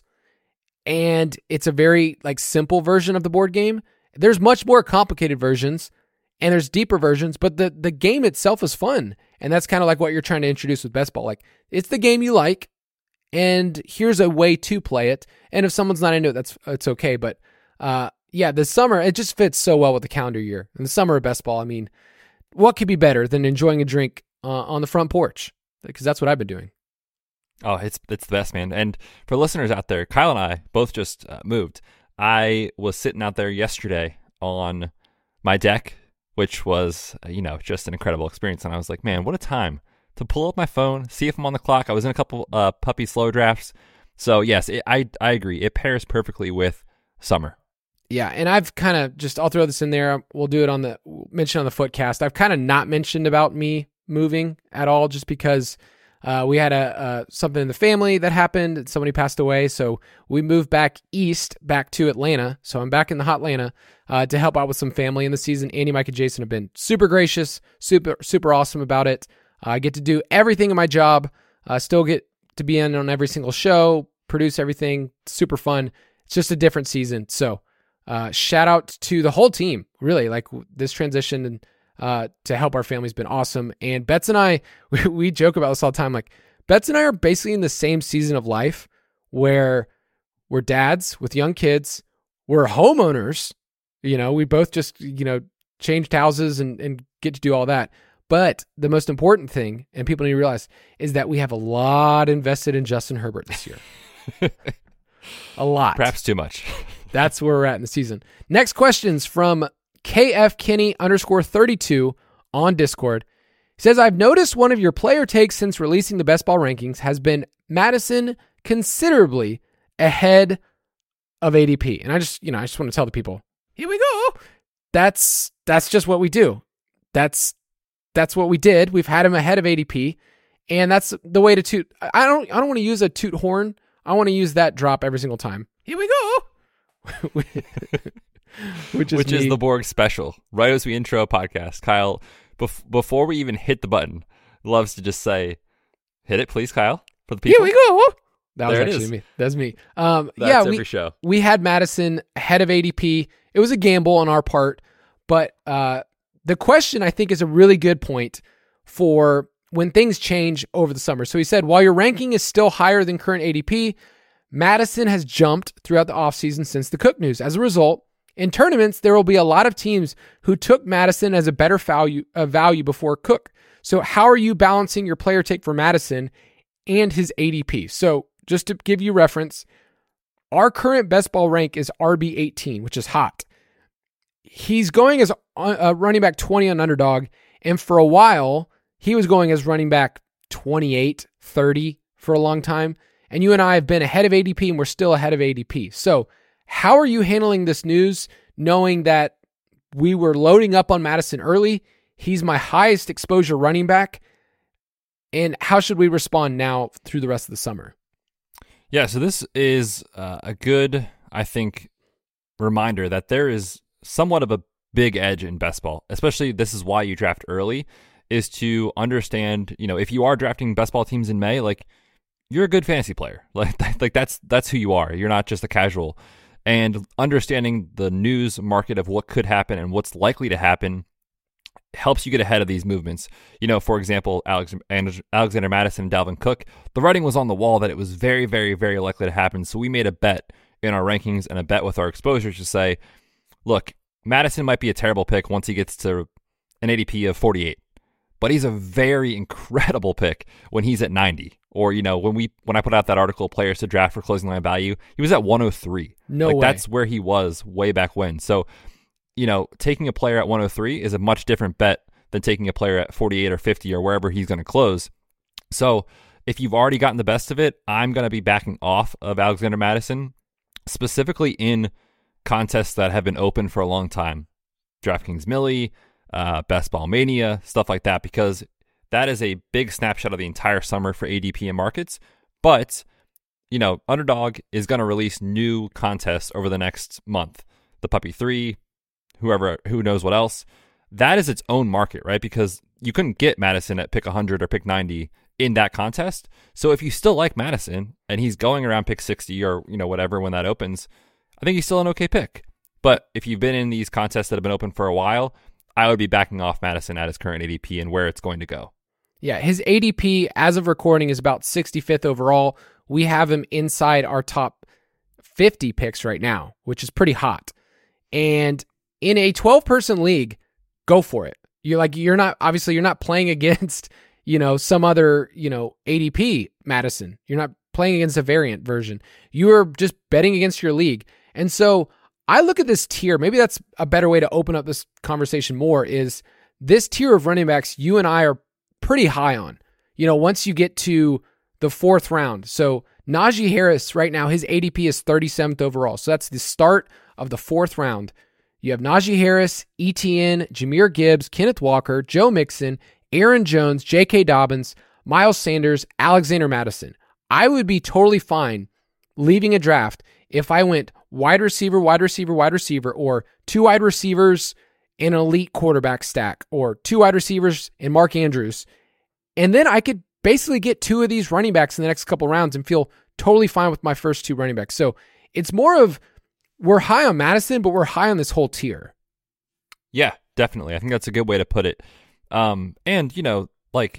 and it's a very like simple version of the board game. There's much more complicated versions and there's deeper versions, but the, the game itself is fun. And that's kind of like what you're trying to introduce with best ball. Like, it's the game you like, and here's a way to play it. And if someone's not into it, that's it's okay. But uh, yeah, the summer, it just fits so well with the calendar year. And the summer of best ball, I mean, what could be better than enjoying a drink uh, on the front porch? Because that's what I've been doing. Oh, it's it's the best, man. And for listeners out there, Kyle and I both just uh, moved. I was sitting out there yesterday on my deck, which was, uh, you know, just an incredible experience. And I was like, man, what a time to pull up my phone, see if I'm on the clock. I was in a couple uh, puppy slow drafts. So yes, it, I I agree. It pairs perfectly with summer. Yeah, and I've kind of just, I'll throw this in there. We'll do it on the, mention on the Footcast. I've kind of not mentioned about me moving at all just because uh, we had a uh, something in the family that happened. Somebody passed away, so we moved back east, back to Atlanta. So I'm back in the hot Atlanta uh, to help out with some family in the season. Andy, Mike, and Jason have been super gracious, super super awesome about it. Uh, I get to do everything in my job. Uh, still get to be in on every single show, produce everything. Super fun. It's just a different season. So uh, shout out to the whole team. Really, like this transition and uh, to help our family has been awesome. And Betts and I, we, we joke about this all the time. Like, Betts and I are basically in the same season of life where we're dads with young kids. We're homeowners. You know, we both just, you know, changed houses and, and get to do all that. But the most important thing, and people need to realize, is that we have a lot invested in Justin Herbert this year. A lot. Perhaps too much. That's where we're at in the season. Next question's from K F Kinney underscore thirty-two on Discord. He says, I've noticed one of your player takes since releasing the best ball rankings has been Mattison considerably ahead of A D P. And I just, you know, I just want to tell the people, here we go. That's, that's just what we do. That's, that's what we did. We've had him ahead of A D P, and that's the way to toot. I don't, I don't want to use a toot horn. I want to use that drop every single time. Here we go. Which is, Which is the Borg special. Right as we intro a podcast, Kyle, bef- before we even hit the button, loves to just say, hit it, please, Kyle, for the people. Here we go. That there was actually is. me. That's me. Um, That's yeah, every we, show. we had Mattison ahead of A D P. It was a gamble on our part, but uh, the question, I think, is a really good point for when things change over the summer. So he said, while your ranking is still higher than current A D P, Mattison has jumped throughout the offseason since the Cook news. As a result, in tournaments, there will be a lot of teams who took Mattison as a better value, uh, value before Cook. So how are you balancing your player take for Mattison and his A D P? So just to give you reference, our current best ball rank is R B eighteen, which is hot. He's going as a running back twenty on Underdog, and for a while, he was going as running back twenty-eight, thirty for a long time. And you and I have been ahead of A D P, and we're still ahead of A D P. So how are you handling this news, knowing that we were loading up on Mattison early? He's my highest exposure running back. And how should we respond now through the rest of the summer? Yeah, so this is uh, a good, I think, reminder that there is somewhat of a big edge in best ball, especially this is why you draft early, is to understand, you know, if you are drafting best ball teams in May, like, you're a good fantasy player. Like, like that's that's who you are. You're not just a casual. And understanding the news market of what could happen and what's likely to happen helps you get ahead of these movements. You know, for example, Alex, Alexander Mattison and Dalvin Cook, the writing was on the wall that it was very, very, very likely to happen. So we made a bet in our rankings and a bet with our exposures to say, look, Mattison might be a terrible pick once he gets to an A D P of forty-eight, but he's a very incredible pick when he's at ninety. Or, you know, when we when I put out that article, players to draft for closing line value, he was at one oh three. No like, way. That's where he was way back when. So, you know, taking a player at one oh three is a much different bet than taking a player at forty-eight or fifty or wherever he's going to close. So if you've already gotten the best of it, I'm going to be backing off of Alexander Mattison, specifically in contests that have been open for a long time. DraftKings Millie, uh, Best Ball Mania, stuff like that, because that is a big snapshot of the entire summer for A D P and markets. But, you know, Underdog is going to release new contests over the next month. The Puppy three, whoever, who knows what else. That is its own market, right? Because you couldn't get Mattison at pick one hundred or pick ninety in that contest. So if you still like Mattison and he's going around pick sixty or, you know, whatever when that opens, I think he's still an okay pick. But if you've been in these contests that have been open for a while, I would be backing off Mattison at his current A D P and where it's going to go. Yeah, his A D P as of recording is about sixty-fifth overall. We have him inside our top fifty picks right now, which is pretty hot. And in a twelve-person league, go for it. You're like, you're not, obviously you're not playing against, you know, some other, you know, A D P Mattison. You're not playing against a variant version. You are just betting against your league. And so I look at this tier, maybe that's a better way to open up this conversation more, is this tier of running backs you and I are pretty high on. You know, once you get to the fourth round. So Najee Harris right now, his A D P is thirty-seventh overall. So that's the start of the fourth round. You have Najee Harris, E T N, Jahmyr Gibbs, Kenneth Walker, Joe Mixon, Aaron Jones, J K. Dobbins, Miles Sanders, Alexander Mattison. I would be totally fine leaving a draft if I went wide receiver, wide receiver, wide receiver, or two wide receivers and an elite quarterback stack, or two wide receivers and Mark Andrews. And then I could basically get two of these running backs in the next couple rounds and feel totally fine with my first two running backs. So it's more of, we're high on Mattison, but we're high on this whole tier. Yeah, definitely. I think that's a good way to put it. Um, and, you know, like,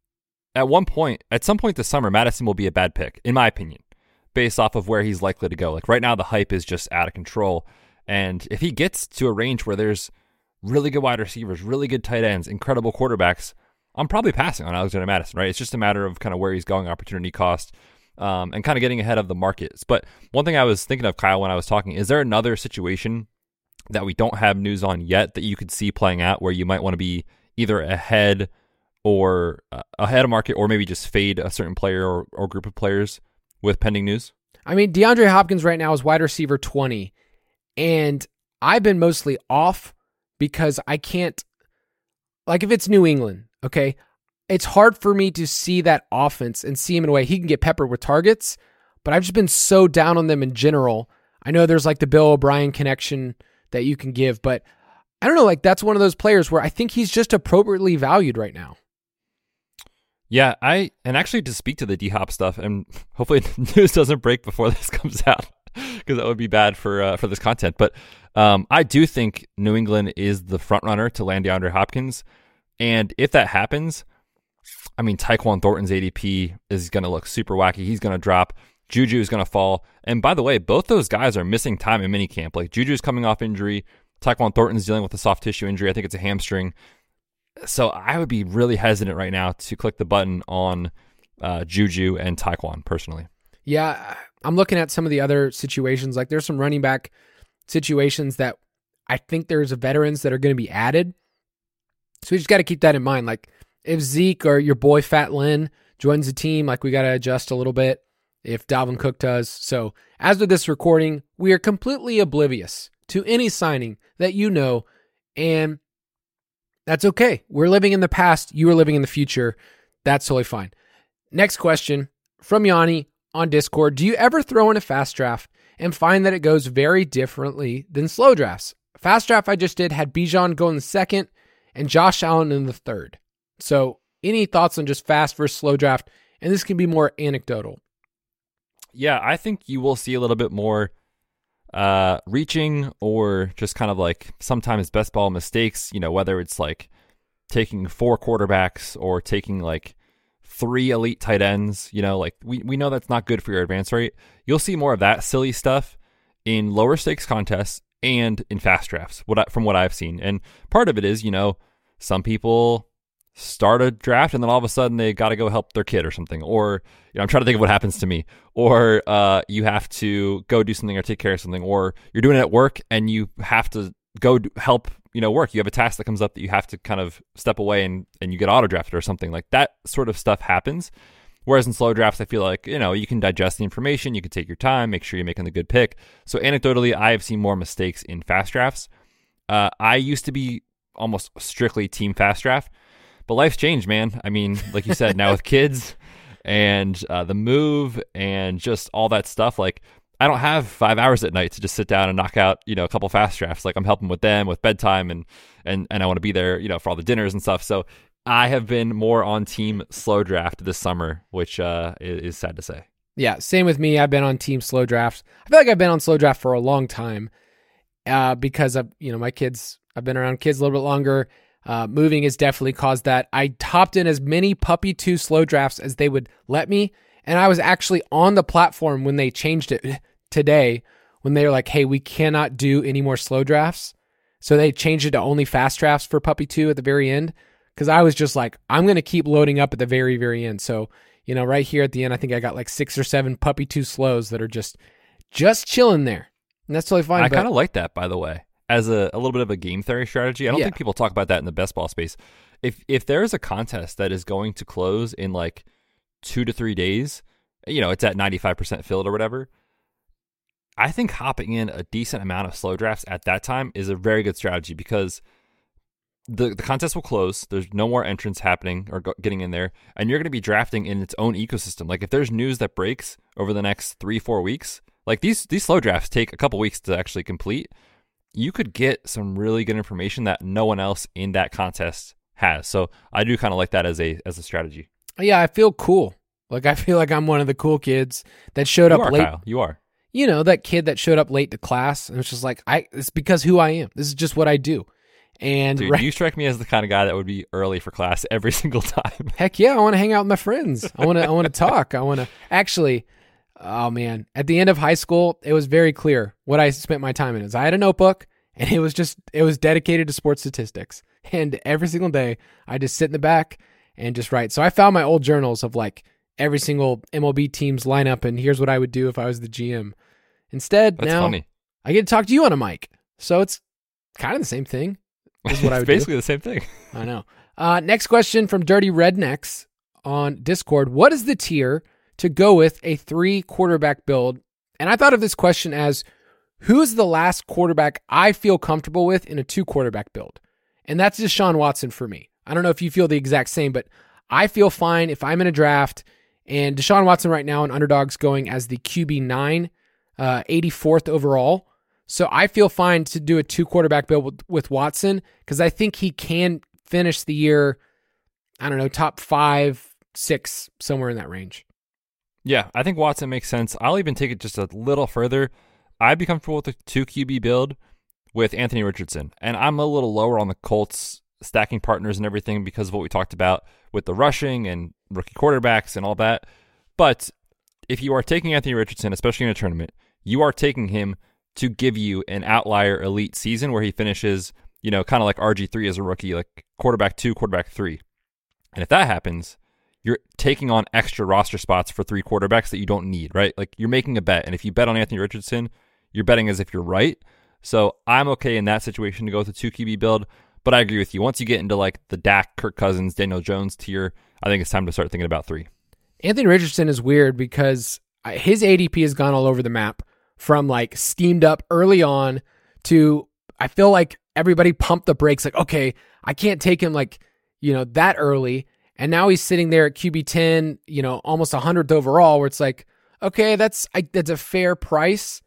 at one point, at some point this summer, Mattison will be a bad pick, in my opinion, based off of where he's likely to go. Like, right now, the hype is just out of control. And if he gets to a range where there's really good wide receivers, really good tight ends, incredible quarterbacks, I'm probably passing on Alexander Mattison, right? It's just a matter of kind of where he's going, opportunity cost, um, and kind of getting ahead of the markets. But one thing I was thinking of, Kyle, when I was talking, is there another situation that we don't have news on yet that you could see playing out where you might want to be either ahead or uh, ahead of market, or maybe just fade a certain player or, or group of players with pending news? I mean, DeAndre Hopkins right now is wide receiver twenty, and I've been mostly off because I can't, like if it's New England, okay, it's hard for me to see that offense and see him in a way he can get peppered with targets, but I've just been so down on them in general. I know there's like the Bill O'Brien connection that you can give, but I don't know, like that's one of those players where I think he's just appropriately valued right now. Yeah, I and actually to speak to the D-Hop stuff, and hopefully the news doesn't break before this comes out, because that would be bad for uh, for this content. But um, I do think New England is the front runner to land DeAndre Hopkins, and if that happens, I mean Tyquan Thornton's A D P is going to look super wacky. He's going to drop. Juju is going to fall. And by the way, both those guys are missing time in minicamp. Like Juju's coming off injury. Tyquan Thornton's dealing with a soft tissue injury. I think it's a hamstring. So I would be really hesitant right now to click the button on uh, Juju and Tyquan personally. Yeah, I'm looking at some of the other situations. Like there's some running back situations that I think there's veterans that are going to be added. So we just got to keep that in mind. Like if Zeke or your boy Fat Lynn joins the team, like we got to adjust a little bit if Dalvin Cook does. So as with this recording, we are completely oblivious to any signing that you know, and that's okay. We're living in the past. You are living in the future. That's totally fine. Next question from Yanni on Discord. Do you ever throw in a fast draft and find that it goes very differently than slow drafts? Fast draft I just did had Bijan go in the second and Josh Allen in the third. So any thoughts on just fast versus slow draft? And this can be more anecdotal. Yeah, I think you will see a little bit more uh, reaching or just kind of like sometimes best ball mistakes, you know, whether it's like taking four quarterbacks or taking like three elite tight ends, you know, like we, we know that's not good for your advance rate. You'll see more of that silly stuff in lower stakes contests and in fast drafts, what I, from what I've seen. And part of it is, you know, some people start a draft and then all of a sudden they got to go help their kid or something, or you know, I'm trying to think of what happens to me, or uh, you have to go do something or take care of something, or you're doing it at work and you have to go do, help, you know, work. You have a task that comes up that you have to kind of step away and, and you get auto drafted or something like that. Sort of stuff happens. Whereas in slow drafts, I feel like, you know, you can digest the information, you can take your time, make sure you're making the good pick. So anecdotally, I have seen more mistakes in fast drafts. Uh, I used to be almost strictly team fast draft, but life's changed, man. I mean, like you said, now with kids and uh, the move and just all that stuff, like I don't have five hours at night to just sit down and knock out, you know, a couple fast drafts. Like I'm helping with them with bedtime and and and I want to be there, you know, for all the dinners and stuff. So I have been more on team slow draft this summer, which uh, is, is sad to say. Yeah, same with me. I've been on team slow draft. I feel like I've been on slow draft for a long time uh, because of, you know, my kids. I've been around kids a little bit longer. Uh, moving has definitely caused that. I topped in as many Puppy two slow drafts as they would let me. And I was actually on the platform when they changed it today, when they were like, hey, we cannot do any more slow drafts. So they changed it to only fast drafts for Puppy two at the very end. Because I was just like, I'm going to keep loading up at the very, very end. So, you know, right here at the end, I think I got like six or seven Puppy two slows that are just just chilling there. And that's totally fine. I kind of like that, by the way. As a, a little bit of a game theory strategy. I don't yeah. think people talk about that in the best ball space. If if there is a contest that is going to close in like two to three days, you know, it's at ninety-five percent filled or whatever, I think hopping in a decent amount of slow drafts at that time is a very good strategy because the, the contest will close. There's no more entrants happening or go, getting in there, and you're going to be drafting in its own ecosystem. Like if there's news that breaks over the next three, four weeks, like these these slow drafts take a couple weeks to actually complete. You could get some really good information that no one else in that contest has. So I do kind of like that as a as a strategy. Yeah, I feel cool. Like I feel like I'm one of the cool kids that showed you up are, late. Kyle. You are. You know, that kid that showed up late to class and it's just like, I. It's because who I am. This is just what I do. And Dude, right, you strike me as the kind of guy that would be early for class every single time. Heck yeah, I want to hang out with my friends. I want to. I want to talk. I want to actually. Oh man, at the end of high school, it was very clear what I spent my time in. Is I had a notebook and it was just it was dedicated to sports statistics. And every single day, I just sit in the back and just write. So I found my old journals of like every single M L B team's lineup, and here's what I would do if I was the G M. Instead, That's now funny. I get to talk to you on a mic, so it's kind of the same thing. Is what I would it's basically do. the same thing. I know. Uh, next question from Dirty Rednecks on Discord. What is the tier to go with a three quarterback build? And I thought of this question as, who's the last quarterback I feel comfortable with in a two quarterback build? And that's Deshaun Watson for me. I don't know if you feel the exact same, but I feel fine if I'm in a draft and Deshaun Watson right now in Underdog's going as the Q B nine, uh, eighty-fourth overall. So I feel fine to do a two quarterback build with, with Watson because I think he can finish the year, I don't know, top five, six, somewhere in that range. Yeah, I think Watson makes sense. I'll even take it just a little further. I'd be comfortable with a two Q B build with Anthony Richardson. And I'm a little lower on the Colts stacking partners and everything because of what we talked about with the rushing and rookie quarterbacks and all that. But if you are taking Anthony Richardson, especially in a tournament, you are taking him to give you an outlier elite season where he finishes, you know, kind of like R G three as a rookie, like quarterback two, quarterback three. And if that happens, you're taking on extra roster spots for three quarterbacks that you don't need, right? Like you're making a bet. And if you bet on Anthony Richardson, you're betting as if you're right. So I'm okay in that situation to go with a two Q B build. But I agree with you. Once you get into like the Dak, Kirk Cousins, Daniel Jones tier, I think it's time to start thinking about three. Anthony Richardson is weird because his A D P has gone all over the map from like steamed up early on to I feel like everybody pumped the brakes like, okay, I can't take him like, you know, that early. And now he's sitting there at Q B ten, you know, almost one hundredth overall, where it's like, okay, that's I, that's a fair price.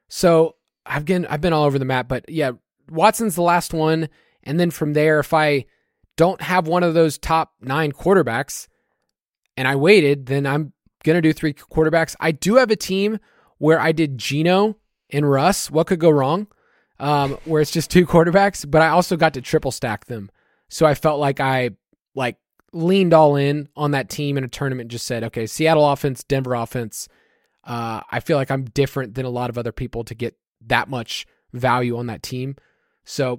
So I've been I've been all over the map, but yeah, Watson's the last one, and then from there, if I don't have one of those top nine quarterbacks, and I waited, then I'm gonna do three quarterbacks. I do have a team where I did Geno and Russ. What could go wrong? Um, where it's just two quarterbacks, but I also got to triple stack them, so I felt like I like. leaned all in on that team in a tournament, just said, okay, Seattle offense, Denver offense. Uh, I feel like I'm different than a lot of other people to get that much value on that team. So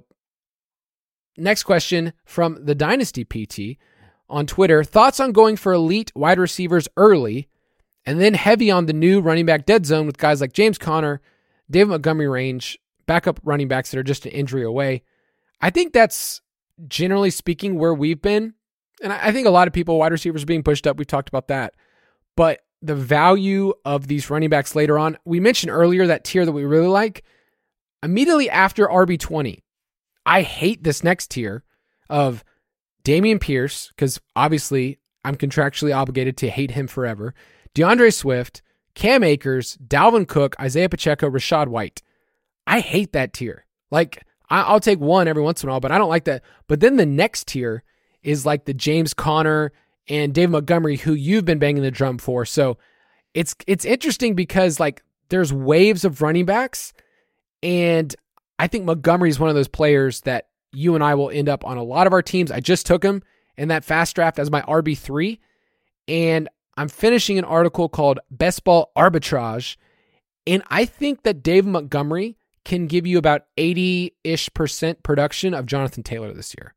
next question from the Dynasty P T on Twitter. Thoughts on going for elite wide receivers early and then heavy on the new running back dead zone with guys like James Conner, David Montgomery range, backup running backs that are just an injury away. I think that's generally speaking where we've been. And I think a lot of people, wide receivers being pushed up, we've talked about that. But the value of these running backs later on, we mentioned earlier that tier that we really like. Immediately after R B twenty, I hate this next tier of Dameon Pierce, because obviously I'm contractually obligated to hate him forever. DeAndre Swift, Cam Akers, Dalvin Cook, Isaiah Pacheco, Rachaad White. I hate that tier. Like, I'll take one every once in a while, but I don't like that. But then the next tier is like the James Conner and Dave Montgomery, who you've been banging the drum for. So it's it's interesting because like there's waves of running backs, and I think Montgomery is one of those players that you and I will end up on a lot of our teams. I just took him in that fast draft as my R B three, and I'm finishing an article called Best Ball Arbitrage, and I think that Dave Montgomery can give you about eighty-ish percent production of Jonathan Taylor this year.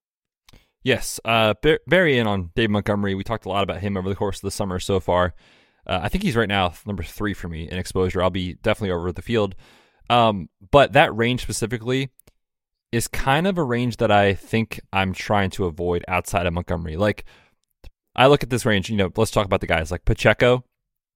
Yes, uh, very in on Dave Montgomery. We talked a lot about him over the course of the summer so far. Uh, I think he's right now number three for me in exposure. I'll be definitely over the field. Um, but that range specifically is kind of a range that I think I'm trying to avoid outside of Montgomery. Like, I look at this range, you know, let's talk about the guys like Pacheco.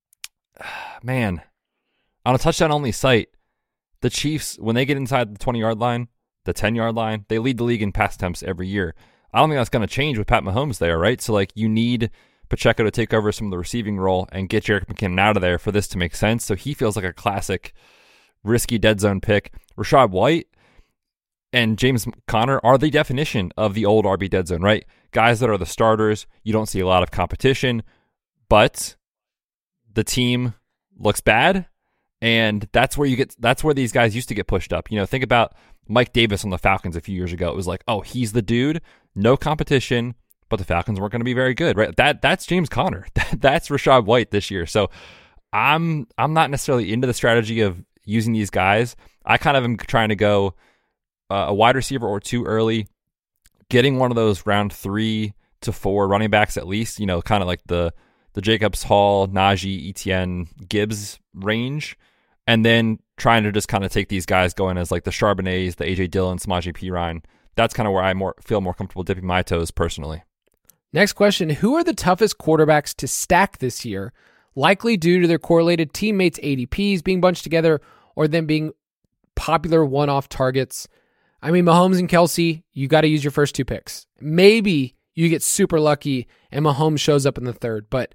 Man, on a touchdown-only site, the Chiefs, when they get inside the twenty-yard line, the ten-yard line, they lead the league in pass attempts every year. I don't think that's going to change with Pat Mahomes there, right? So, like, you need Pacheco to take over some of the receiving role and get Jerick McKinnon out of there for this to make sense. So he feels like a classic risky dead zone pick. Rachaad White and James Conner are the definition of the old R B dead zone, right? Guys that are the starters. You don't see a lot of competition, but the team looks bad, and that's where you get. That's where these guys used to get pushed up. You know, think about Mike Davis on the Falcons a few years ago. It was like, oh, he's the dude, no competition, but the Falcons weren't going to be very good, right? That that's James Conner. That's Rachaad White this year. So I'm I'm not necessarily into the strategy of using these guys. I kind of am trying to go uh, a wide receiver or two early, getting one of those round three to four running backs at least, you know, kind of like the the Jacobs, Hall, Najee, Etienne, Gibbs range, and then trying to just kind of take these guys going as like the Charbonnets, the A J Dillon, Samaje Perine, that's kind of where I more feel more comfortable dipping my toes personally. Next question. Who are the toughest quarterbacks to stack this year, likely due to their correlated teammates' A D Ps being bunched together or them being popular one-off targets? I mean, Mahomes and Kelsey, you got to use your first two picks. Maybe you get super lucky and Mahomes shows up in the third, but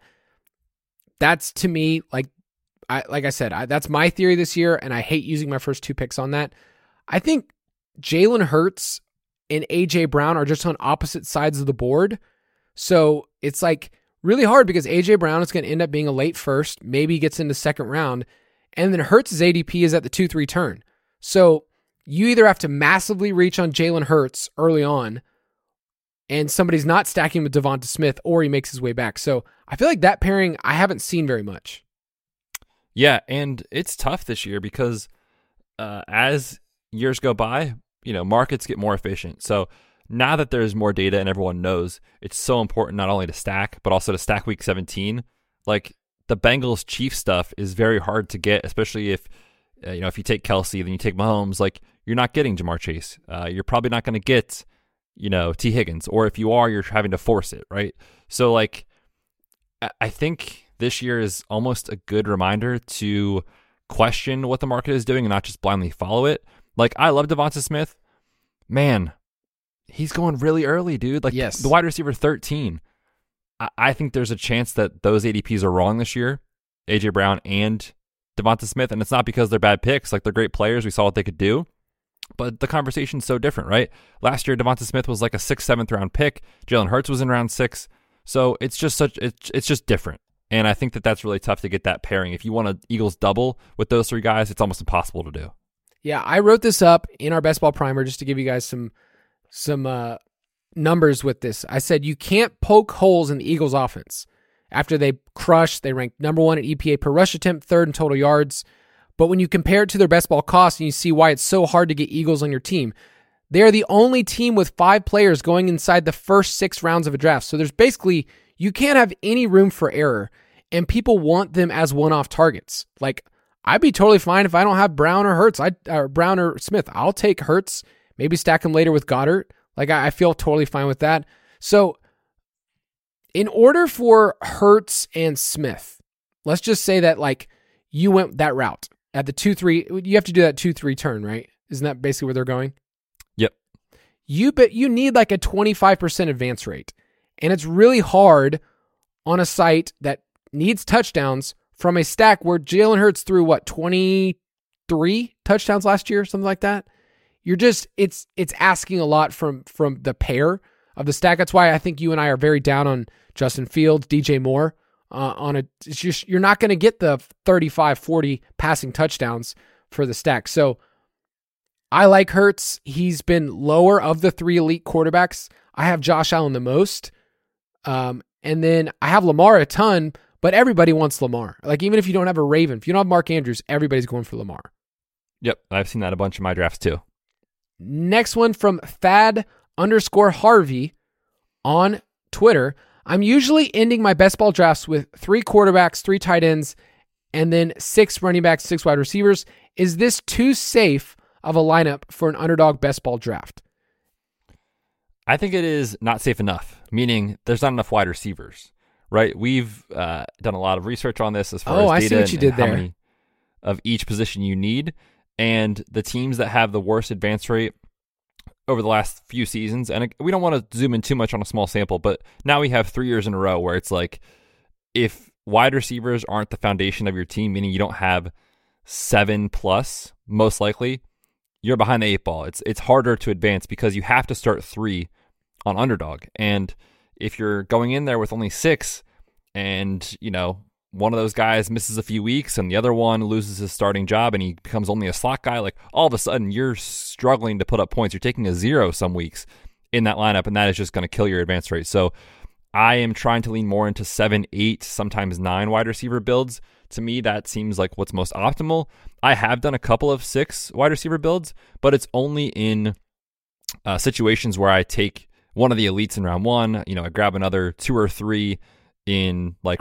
that's, to me, like I like I said, I, that's my theory this year, and I hate using my first two picks on that. I think Jalen Hurts and A J Brown are just on opposite sides of the board. So it's like really hard because A J Brown is going to end up being a late first, maybe gets into second round, and then Hurts' A D P is at the two three turn. So you either have to massively reach on Jalen Hurts early on, and somebody's not stacking with Devonta Smith, or he makes his way back. So I feel like that pairing I haven't seen very much. Yeah, and it's tough this year because uh, as years go by, you know, markets get more efficient. So now that there's more data and everyone knows, it's so important not only to stack, but also to stack week seventeen. Like the Bengals Chiefs stuff is very hard to get, especially if, uh, you know, if you take Kelsey, then you take Mahomes, like you're not getting Jamar Chase. Uh, you're probably not going to get, you know, T Higgins, or if you are, you're having to force it, right? So like, I think this year is almost a good reminder to question what the market is doing and not just blindly follow it. Like I love Devonta Smith, man. He's going really early, dude. Like yes. the wide receiver thirteen. I, I think there's a chance that those A D Ps are wrong this year, A J Brown and Devonta Smith, and it's not because they're bad picks. Like they're great players. We saw what they could do, but the conversation's so different, right? Last year, Devonta Smith was like a sixth, seventh round pick. Jalen Hurts was in round six, so it's just such it's it's just different. And I think that that's really tough to get that pairing. If you want an Eagles double with those three guys, it's almost impossible to do. Yeah, I wrote this up in our Best Ball Primer just to give you guys some. some uh, numbers with this. I said you can't poke holes in the Eagles offense. After they crushed, they ranked number one in E P A per rush attempt, third in total yards. But when you compare it to their best ball cost and you see why it's so hard to get Eagles on your team, they are the only team with five players going inside the first six rounds of a draft. So there's basically, you can't have any room for error, and people want them as one-off targets. Like, I'd be totally fine if I don't have Brown or Hurts, I or Brown or Smith. I'll take Hurts. Maybe stack him later with Goddard. Like, I, I feel totally fine with that. So, in order for Hurts and Smith, let's just say that, like, you went that route at the two three. You have to do that two three turn, right? Isn't that basically where they're going? Yep. You but you need like a twenty-five percent advance rate. And it's really hard on a site that needs touchdowns from a stack where Jalen Hurts threw, what, twenty-three touchdowns last year, something like that? You're just, it's it's asking a lot from from the pair of the stack. That's why I think you and I are very down on Justin Fields, D J Moore. Uh, on a, it's just, you're not going to get the thirty-five, forty passing touchdowns for the stack. So I like Hurts. He's been lower of the three elite quarterbacks. I have Josh Allen the most. Um, and then I have Lamar a ton, but everybody wants Lamar. Like, even if you don't have a Raven, if you don't have Mark Andrews, everybody's going for Lamar. Yep. I've seen that a bunch in my drafts too. Next one from Thad underscore Harvey on Twitter. I'm usually ending my best ball drafts with three quarterbacks, three tight ends, and then six running backs, six wide receivers. Is this too safe of a lineup for an underdog best ball draft? I think it is not safe enough, meaning there's not enough wide receivers, right? We've uh, done a lot of research on this as far oh, as I data see what you and, did and how there. many of each position you need. And the teams that have the worst advance rate over the last few seasons, and we don't want to zoom in too much on a small sample, but now we have three years in a row where it's like, if wide receivers aren't the foundation of your team, meaning you don't have seven plus, most likely, you're behind the eight ball. It's it's harder to advance because you have to start three on underdog. And if you're going in there with only six and, you know, one of those guys misses a few weeks and the other one loses his starting job and he becomes only a slot guy, like all of a sudden you're struggling to put up points. You're taking a zero some weeks in that lineup, and that is just going to kill your advance rate. So I am trying to lean more into seven, eight, sometimes nine wide receiver builds. To me, that seems like what's most optimal. I have done a couple of six wide receiver builds, but it's only in uh, situations where I take one of the elites in round one, you know, I grab another two or three in like rounds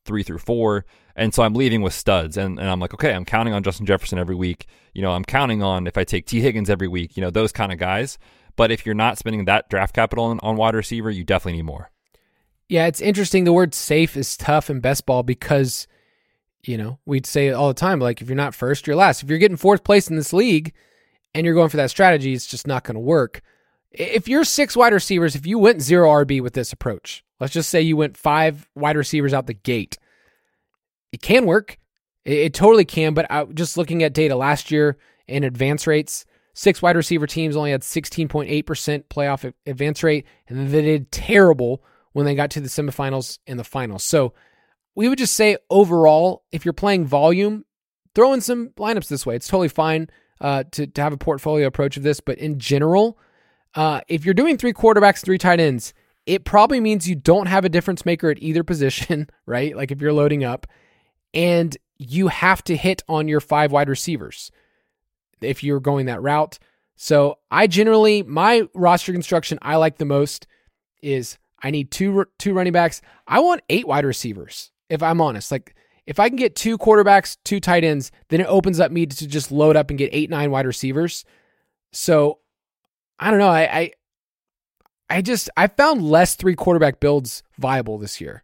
three through four. And so I'm leaving with studs. And, and I'm like, okay, I'm counting on Justin Jefferson every week. You know, I'm counting on if I take T. Higgins every week, you know, those kind of guys. But if you're not spending that draft capital on, on wide receiver, you definitely need more. Yeah, it's interesting. The word safe is tough in best ball because, you know, we'd say it all the time, like if you're not first, you're last. If you're getting fourth place in this league and you're going for that strategy, it's just not going to work. If you're six wide receivers, if you went zero R B with this approach, let's just say you went five wide receivers out the gate, it can work. It, it totally can, but I, just looking at data last year and advance rates, six wide receiver teams only had sixteen point eight percent playoff advance rate, and they did terrible when they got to the semifinals and the finals. So we would just say overall, if you're playing volume, throw in some lineups this way. It's totally fine uh, to, to have a portfolio approach of this, but in general, uh, if you're doing three quarterbacks, three tight ends, it probably means you don't have a difference maker at either position, right? Like if you're loading up, and you have to hit on your five wide receivers if you're going that route. So I generally, my roster construction I like the most is I need two two running backs. I want eight wide receivers, if I'm honest. Like if I can get two quarterbacks, two tight ends, then it opens up me to just load up and get eight, nine wide receivers. So I don't know. I I, I just I found less three quarterback builds viable this year.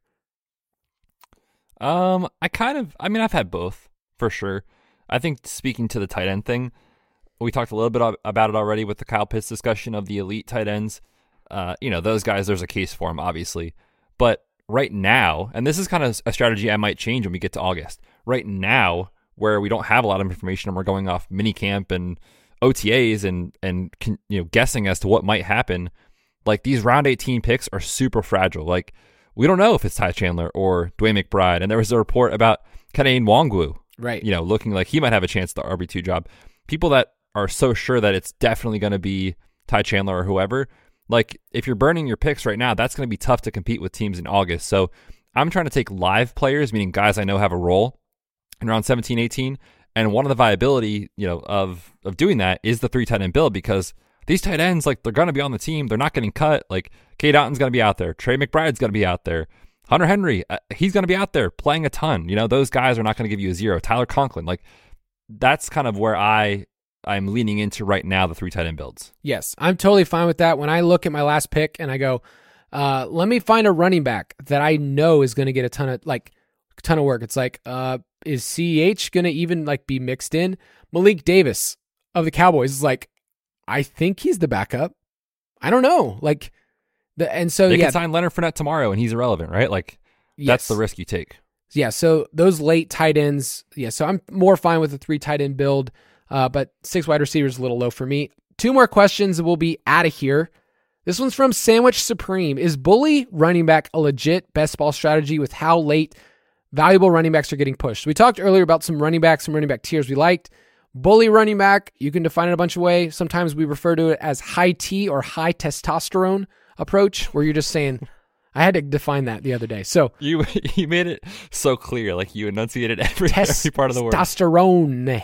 Um, I kind of, I mean, I've had both for sure. I think speaking to the tight end thing, we talked a little bit about it already with the Kyle Pitts discussion of the elite tight ends. Uh, you know, those guys, there's a case for them, obviously. But right now, and this is kind of a strategy I might change when we get to August. Right now, where we don't have a lot of information and we're going off mini camp and O T As and and you know guessing as to what might happen, like these round eighteen picks are super fragile. Like we don't know if it's Ty Chandler or Dwayne McBride. And there was a report about Kene Nwangwu, right? You know, looking like he might have a chance at the R B two job. People that are so sure that it's definitely going to be Ty Chandler or whoever, like if you're burning your picks right now, that's going to be tough to compete with teams in August. So I'm trying to take live players, meaning guys I know have a role in around seventeen, eighteen. And one of the viability, you know, of of doing that is the three tight end build, because these tight ends, like they're going to be on the team. They're not getting cut. Like Cade Otton's going to be out there. Trey McBride's going to be out there. Hunter Henry, uh, he's going to be out there playing a ton. You know, those guys are not going to give you a zero. Tyler Conklin, like that's kind of where I I'm leaning into right now, the three tight end builds. Yes, I'm totally fine with that. When I look at my last pick and I go, uh, let me find a running back that I know is going to get a ton of like ton of work. It's like, uh, is C H going to even like be mixed in? Malik Davis of the Cowboys is like, I think he's the backup. I don't know. Like the, and so they yeah, can sign Leonard Fournette tomorrow and he's irrelevant, right? Like yes. That's the risk you take. Yeah. So those late tight ends. Yeah. So I'm more fine with the three tight end build, uh, but six wide receivers is a little low for me. Two more questions and we'll be out of here. This one's from Sandwich Supreme. Is bully running back a legit best ball strategy with how late valuable running backs are getting pushed? We talked earlier about some running backs, some running back tiers we liked. Bully running back, you can define it a bunch of ways. Sometimes we refer to it as high T or high testosterone approach, where you're just saying, I had to define that the other day. So you you made it so clear, like you enunciated every, every part of the word. Testosterone.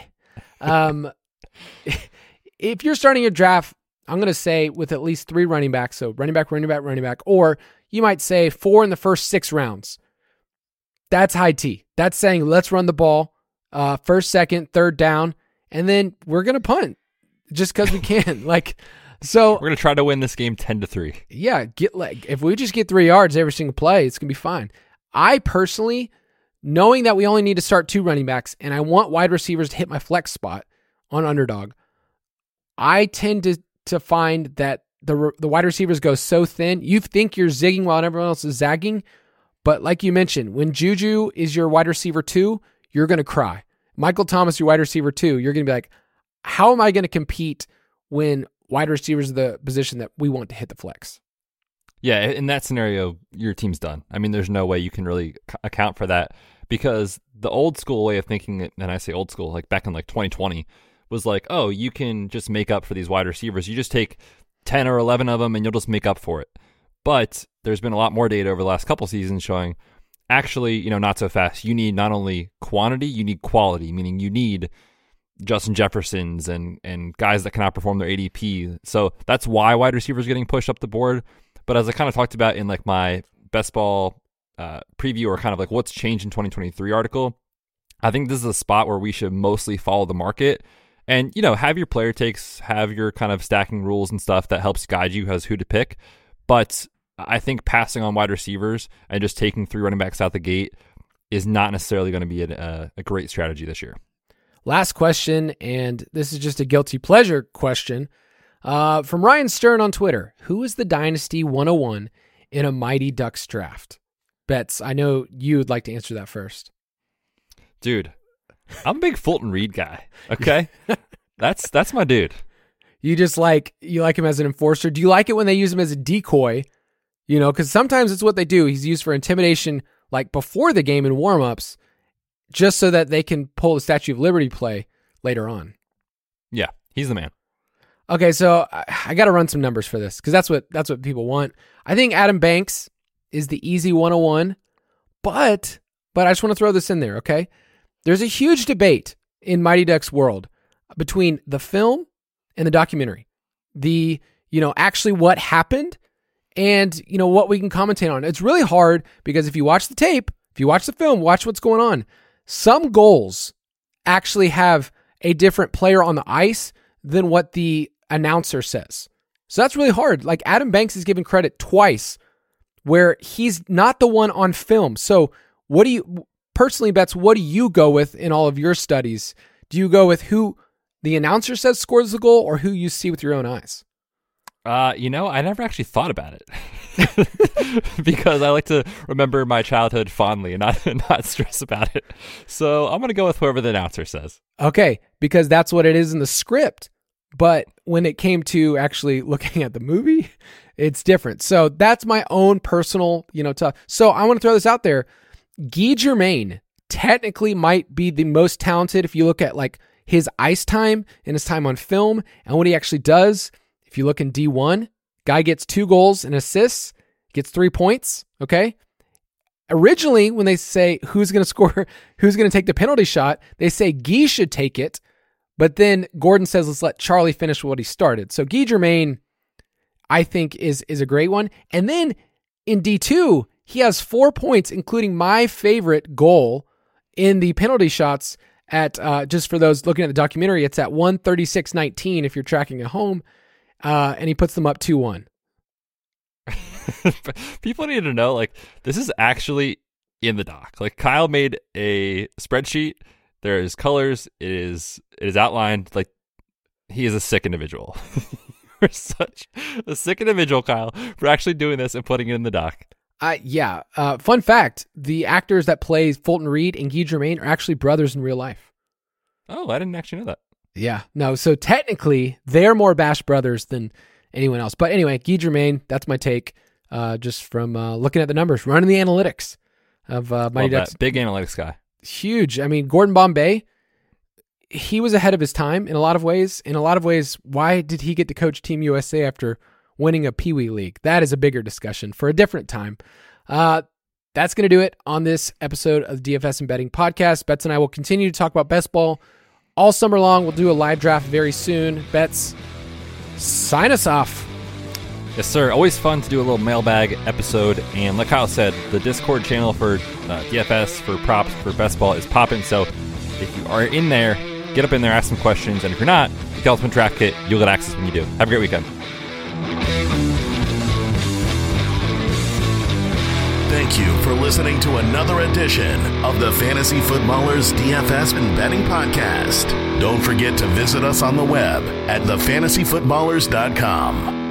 Um, if you're starting your draft, I'm going to say with at least three running backs, so running back, running back, running back, or you might say four in the first six rounds. That's high T. That's saying let's run the ball, uh, first, second, third down, and then we're going to punt just because we can. Like, so we're going to try to win this game ten to three. Yeah. Get like, if we just get three yards every single play, it's going to be fine. I personally, knowing that we only need to start two running backs and I want wide receivers to hit my flex spot on Underdog, I tend to, to find that the, the wide receivers go so thin. You think you're zigging while everyone else is zagging. But like you mentioned, when Juju is your wide receiver two, you're going to cry. Michael Thomas, your wide receiver two, you're going to be like, how am I going to compete when wide receivers are the position that we want to hit the flex? Yeah, in that scenario, your team's done. I mean, there's no way you can really account for that, because the old school way of thinking, and I say old school, like back in like twenty twenty, was like, oh, you can just make up for these wide receivers. You just take ten or eleven of them and you'll just make up for it. But there's been a lot more data over the last couple seasons showing actually, you know, not so fast. You need not only quantity, you need quality, meaning you need Justin Jeffersons and and guys that can outperform their A D P. So that's why wide receivers are getting pushed up the board. But as I kind of talked about in like my best ball uh, preview or kind of like what's changed in twenty twenty-three article, I think this is a spot where we should mostly follow the market and, you know, have your player takes, have your kind of stacking rules and stuff that helps guide you as who to pick. But I think passing on wide receivers and just taking three running backs out the gate is not necessarily going to be a, a great strategy this year. Last question, and this is just a guilty pleasure question. Uh, from Ryan Stern on Twitter, who is the Dynasty one oh one in a Mighty Ducks draft? Betts, I know you would like to answer that first. Dude, I'm a big Fulton Reed guy, okay? that's that's my dude. You just like, you like him as an enforcer. Do you like it when they use him as a decoy? You know, because sometimes it's what they do. He's used for intimidation, like before the game in warmups, just so that they can pull the Statue of Liberty play later on. Yeah, he's the man. Okay, so I, I got to run some numbers for this because that's what that's what people want. I think Adam Banks is the easy one oh one, but but I just want to throw this in there, okay? There's a huge debate in Mighty Ducks world between the film and the documentary. The, you know, actually what happened and, you know, what we can commentate on. It's really hard because if you watch the tape, if you watch the film, watch what's going on. Some goals actually have a different player on the ice than what the announcer says. So that's really hard. Like Adam Banks is given credit twice where he's not the one on film. So what do you, personally, Betts, what do you go with in all of your studies? Do you go with who the announcer says scores the goal or who you see with your own eyes? Uh, you know, I never actually thought about it because I like to remember my childhood fondly and not, not stress about it. So I'm going to go with whoever the announcer says. Okay, because that's what it is in the script. But when it came to actually looking at the movie, it's different. So that's my own personal, you know, t- so I want to throw this out there. Guy Germain technically might be the most talented if you look at like his ice time and his time on film and what he actually does. If you look in D one, guy gets two goals and assists, gets three points, okay? Originally, when they say who's going to score, who's going to take the penalty shot, they say Guy should take it, but then Gordon says, let's let Charlie finish what he started. So Guy Germain, I think, is, is a great one. And then in D two, he has four points, including my favorite goal in the penalty shots at, uh, just for those looking at the documentary, it's at one thirty-six nineteen if you're tracking at home. Uh, and he puts them up two one. People need to know, like, this is actually in the doc. Like, Kyle made a spreadsheet. There is colors. It is it is outlined. Like, he is a sick individual. You're such a sick individual, Kyle, for actually doing this and putting it in the doc. Uh, yeah. Uh, fun fact, the actors that play Fulton Reed and Guy Germain are actually brothers in real life. Oh, I didn't actually know that. Yeah, no, so technically, they're more Bash brothers than anyone else. But anyway, Guy Germain, that's my take, uh, just from uh, looking at the numbers, running the analytics of uh, Mighty Ducks. Big analytics guy. Huge. I mean, Gordon Bombay, he was ahead of his time in a lot of ways. In a lot of ways, why did he get to coach Team U S A after winning a Pee Wee League? That is a bigger discussion for a different time. Uh, that's going to do it on this episode of the D F S and Betting Podcast. Betts and I will continue to talk about best ball all summer long. We'll do a live draft very soon. Betts, sign us off. Yes, sir. Always fun to do a little mailbag episode. And like Kyle said, the Discord channel for uh, D F S, for props, for best ball is popping. So if you are in there, get up in there, ask some questions. And if you're not, get the Ultimate Draft Kit. You'll get access when you do. Have a great weekend. Thank you for listening to another edition of the Fantasy Footballers D F S and Betting Podcast. Don't forget to visit us on the web at the fantasy footballers dot com.